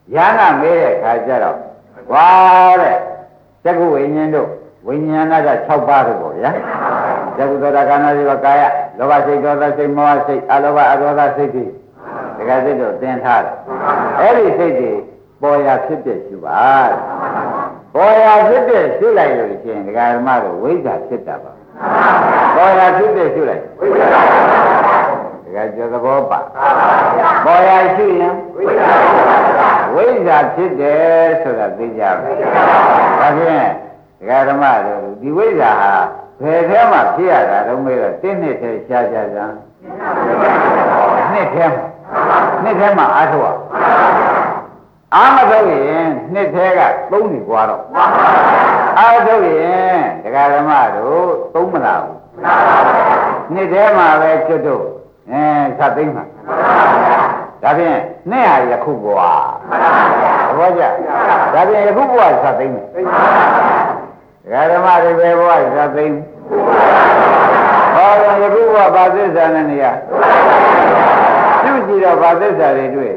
ရဟန္တာမေးတဲ့ခါကျတော့ဝါတဲ့သက္ကုဝိညာဉ်တို့ဝိညာဏက၆ပါးတို့ပေါ့ဗျာသက္ကုသောတာကာနာဇိဝကာယလောဘစိတ်ဒေါသစိတ်မောဟစိတ်အလောဘအဒေါသစိတ်တွေတခါစိတ်တို့သင်ထားတယ်အဲ့ဒီစိတ်တွေပေါ်ရာဖြစ်တဲ့ရှုပါပေါ်ရာဖြစ်တဲ့ရှုလိုက်လို့ရှိရင်ဒကာဓမ္မတို့ဝိဇ္ဇာဖြစ်တာပါပေါ်ရာဖြစ်တဲ့ရှုလိုက်ဝိဇ္ဇာဒကာကျော်သဘောပါပေါ်ရာရှုရင်ဝိဇ္ဇာဖြစ်တယ်ဆိုတာသိကြပါဒါဖြင့်ဒကာဓမ္မတို့ဒီဝိဇ္ဇာဟာဘယ်ထဲမှာဖြစ်ရတာတော့မေးတော့တင်းနှစ်ထဲရှားရှားစမ်းနှစ်ထဲမှာနှစ်ထဲမှာအားထုတ်အာမထုတ်ရင်နှစ်ထဲကသုံးနေကြတော့အားထုတ်ရင်ဒကာဓမ္မတို့သုံးမလားဘူးနှစ်ထဲမှာပဲကျွတ်တို့အဲသတ်သိမ်းမှာဒါဖြင့်နှစ်ဟာယခုဘဝသဘောကျဒါဖြင့်ယခုဘဝသတ်သိမ်းမယ်ဒကာဓမ္မတွေပဲဘဝသတ်သိမ်းဟောယခုဘဝဘာသစ္စာနဲ့နေရပြုကြည့်တော့ဘာသစ္စာတွေတွေ့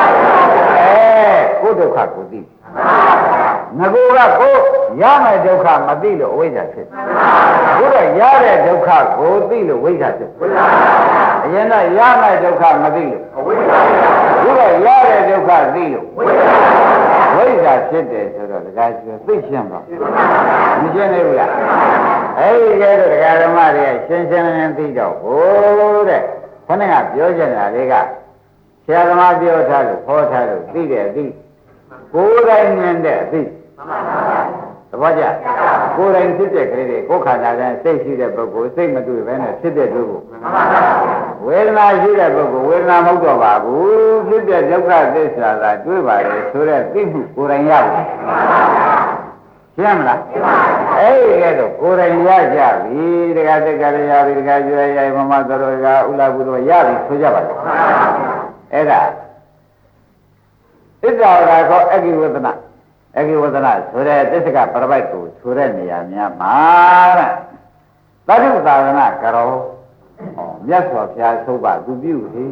အဲကိုယ်ဒုက္ခကိုသိငါကကိုရမယ်ဒုက္ခမသိလို့အဝိဇ္ဇာဖြစ်ဘုရားရတဲ့ဒုက္ခကိုသိလို့ဝိဇ္ဇာဖြစ်အရင်ကရမယ်ဒုက္ခမသိလို့အဝိဇ္ဇာဘုရားရတဲ့ဒုက္ခသိလို့ဝိဇ္ဇာဖြစ်တယ်ဆိုတော့ဒကာကြီးသိရှင်းပါမရှင်းသေးဘူးလားအဲဒီကဲတော့ဒကာဓမ္မတွေကရှင်းရှင်းလင်းလင်းသိတော့ဟိုတဲ့ခဏကပြောချင်တာတွေကဆရာသမားပြောထားလို့ဟောထားလို့သိတယ်သိကိုယ်တိုင်မြင်တဲ့အသိသဘောကျကိုယ်တိုင်ဖြစ်တဲ့ကလေးတွေကိုယ်ခန္ဓာနဲ့စိတ်ရှိတဲ့ပုဂ္ဂိုလ်စိတ်မတွေ့ဘဲနဲ့ဖြစ်တဲ့ပုဂ္ဂိုလ်ဝေဒနာရှိတဲ့ပုဂ္ဂိုလ်ဝေဒနာမဟုတ်တော့ပါဘူးဖြစ်တဲ့ဒုက္ခသစ္စာသာတွေ့ပါလေဆိုတဲ့သိမှုကိုယ်တိုင်ရဘူးရှင်းမလားအဲ့ဒီကဲတော့ကိုယ်တိုင်ရကြပြီတခါတခါရပြီတခါကျွဲရမမသရောကဥလာဘူးတော့ရပြီဆိုကြပါလားအဲ့ဒါသစ္စာရာခေါ်အဂိဝဒနာအဂိဝဒနာဆိုတဲ့သစ္စာပရပိုက်ကိုဆိုတဲ့နေရာများမှာတဲ့သတ္တုသာသနာကရောဟောမြတ်စွာဘုရားဆုံးပါသူပြုပြီ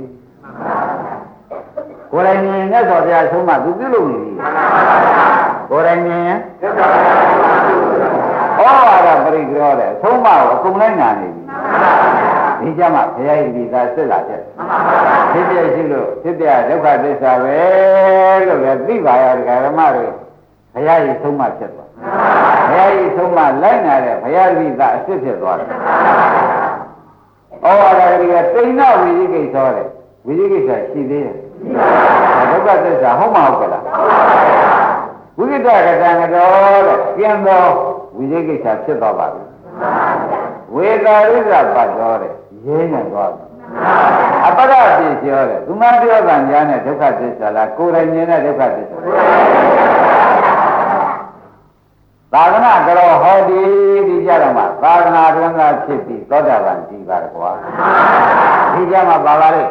ကိုယ်တိုင်မြင်မြတ်စွာဘုရားဆုံးမသူပြုလို့နေပြီကိုယ်တိုင်မြင်မြတ်စွာဘုရားဩဝါဒပရိကြောတဲ့ဆုံးမကိုအကုန်လိုက်နာနေပြီဒီကြမှာဘုရားရဲ့ဒီသာစစ်လာတဲ့ဖြစ်ပြရှိလို့ဖြစ်ပြဒုက္ခသစ္စာပဲလို့လည်းသိပါရဒကာဓမ္မတွေဘုရားရဲ့ဆုံးမဖြစ်သွားဘုရားရဲ့ဆုံးမလိုက်နာတဲ့ဘုရားဒီသာအစ်စ်ဖြစ်သွားတယ်ဩဝါဒကလေးကတိဏ္ဍဝိသိကိစ္စတဲ့ဝိသိကိစ္စရှိသေးတယ်ဒုက္ခသစ္စာဟုတ်မဟုတ်ကလားဝိကိတကတံတော်တဲ့ကျန်တော်ဝိသိကိစ္စဖြစ်သွားပါပြီဝေသာရိစ္ဆပတ်တော်တဲ့ရဲနေသွားပြီအပ္ပဒပြည့်ပြောတဲ့သူမပြောတာညာနဲ့ဒုက္ခသစ္စာလားကိုယ်တိုင်မြင်တဲ့ဒုက္ခသစ္စာသာသနာကြောဟောဒီဒီကြတော့မှသာသနာတွင်သာဖြစ်ပြီးသောတာပန်ကြည်ပါကွာဒီကြမှာပါပါလေ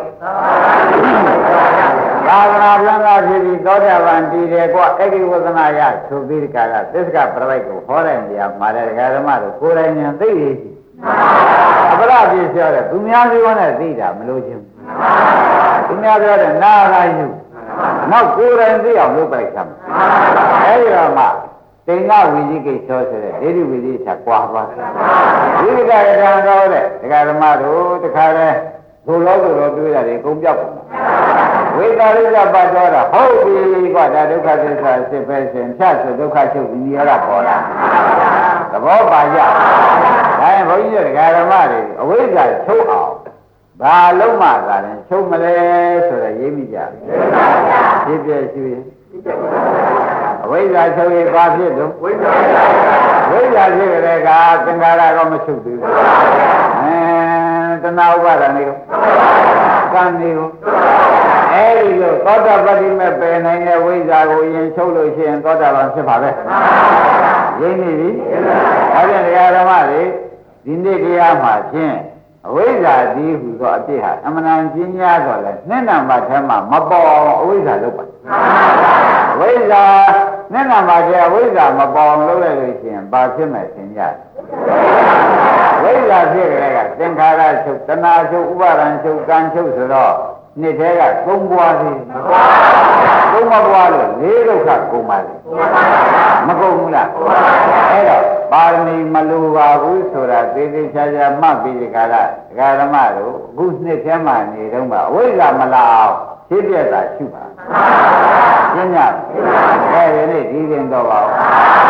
သာသနာတွင်သာဖြစ်ပြီးသောတာပန်ကြည်တယ်ကွာအဲ့ဒီဝဒနာရသုပိကကသစ္စာပရပိုက်ကိုဟောတဲ့နေရာမှာတဲ့ဓမ္မတို့ကိုယ်တိုင်ဉာဏ်သိရရှိအပ္ပဒပြည့်ပြောတဲ့သူများပြောနဲ့သိတာမလို့ချင်းသူများပြောတဲ့နာရာယူနောက်ကိုယ်တိုင်သိအောင်လုပ်ပိုက်ချမ်းအဲ့ဒီတော့မှတိဏ္ဍဝိသိကိစ္စဆိုတဲ့ဒိဋ္ဌိဝိသိချက်ကွာပါဝိသိကရံတော်တဲ့ဒကာဓမ္မတို့တခါလဲဘုလောဆိုတော့တွေ့ရတယ်ကုန်ပြောက်ပါဝိသရိစ္ဆပတ်တော်တာဟုတ်ပြီကွာဒါဒုက္ခသစ္စာစစ်ပဲရှင်ဖြတ်ဆိုဒုက္ခချုပ်ဒီနေရာကပေါ်လာသဘောပါကြဒါရင်ဘုန်းကြီးတို့ဒကာဓမ္မတွေအဝိဇ္ဇာချုပ်အောင်ဘာလုံးမှသာလဲချုပ်မလဲဆိုတော့ရေးမိကြဖြစ်ပြရှိရင်အဝိဇ္ဇာချုပ်ရင်ဘာဖြစ်တော့ဝိဇ္ဇာဝိဇ္ဇာဖြစ်ကြတဲ့ကသင်္ခါရတော့မချုပ်သေးဘူးအဲတဏှာဥပါဒဏ်တွေကိုကံတွေကိုအဲဒီလိုသောတာပတိမဲ့ပယ်နိုင်တဲ့ဝိဇ္ဇာကိုရင်ချုပ်လို့ရှိရင်သောတာပန်ဖြစ်ပါပဲရင်းနေပြီဒါပြန်တရားဓမ္မတွေဒီနေ့တရားမှာဖြင့်အဝိဇ္ဇာဒီဟုသောအပြစ်ဟာအမှန်တန်ကျင်းများတော့လဲနှစ်နံပါတ်ထဲမှာမပေါ်အောင်အဝိဇ္ဇာလုပ်ပါဝိဇ္ဇာနှစ်နံပါတ်ထဲအဝိဇ္ဇာမပေါ်အောင်လုပ်လိုက်လို့ရှိရင်ဘာဖြစ်မဲ့သင်ကြဝိဇ္ဇာဖြစ်ကြတဲ့ကသင်္ခါရချုပ်တဏှာချုပ်ဥပါဒံချုပ်ကံချုပ်ဆိုတော့နှစ်ထဲကသုံးပွားသေးကုန်းမပွားလို့လေးဒုက္ခကုန်ပါလေမကုန်ဘူးလားအဲ့တော့ပါရမီမလိုပါဘူးဆိုတာသေသေးချာချာမှတ်ပြီးဒီကလာဒကာဓမ္မတို့အခုနှစ်ထဲမှာနေတော့မှအဝိဇ္ဇာမလာအောင်ရှင်းပြတာရှုပါရှင်းကြအဲ့ဒီနေ့ဒီရင်တော့ပါ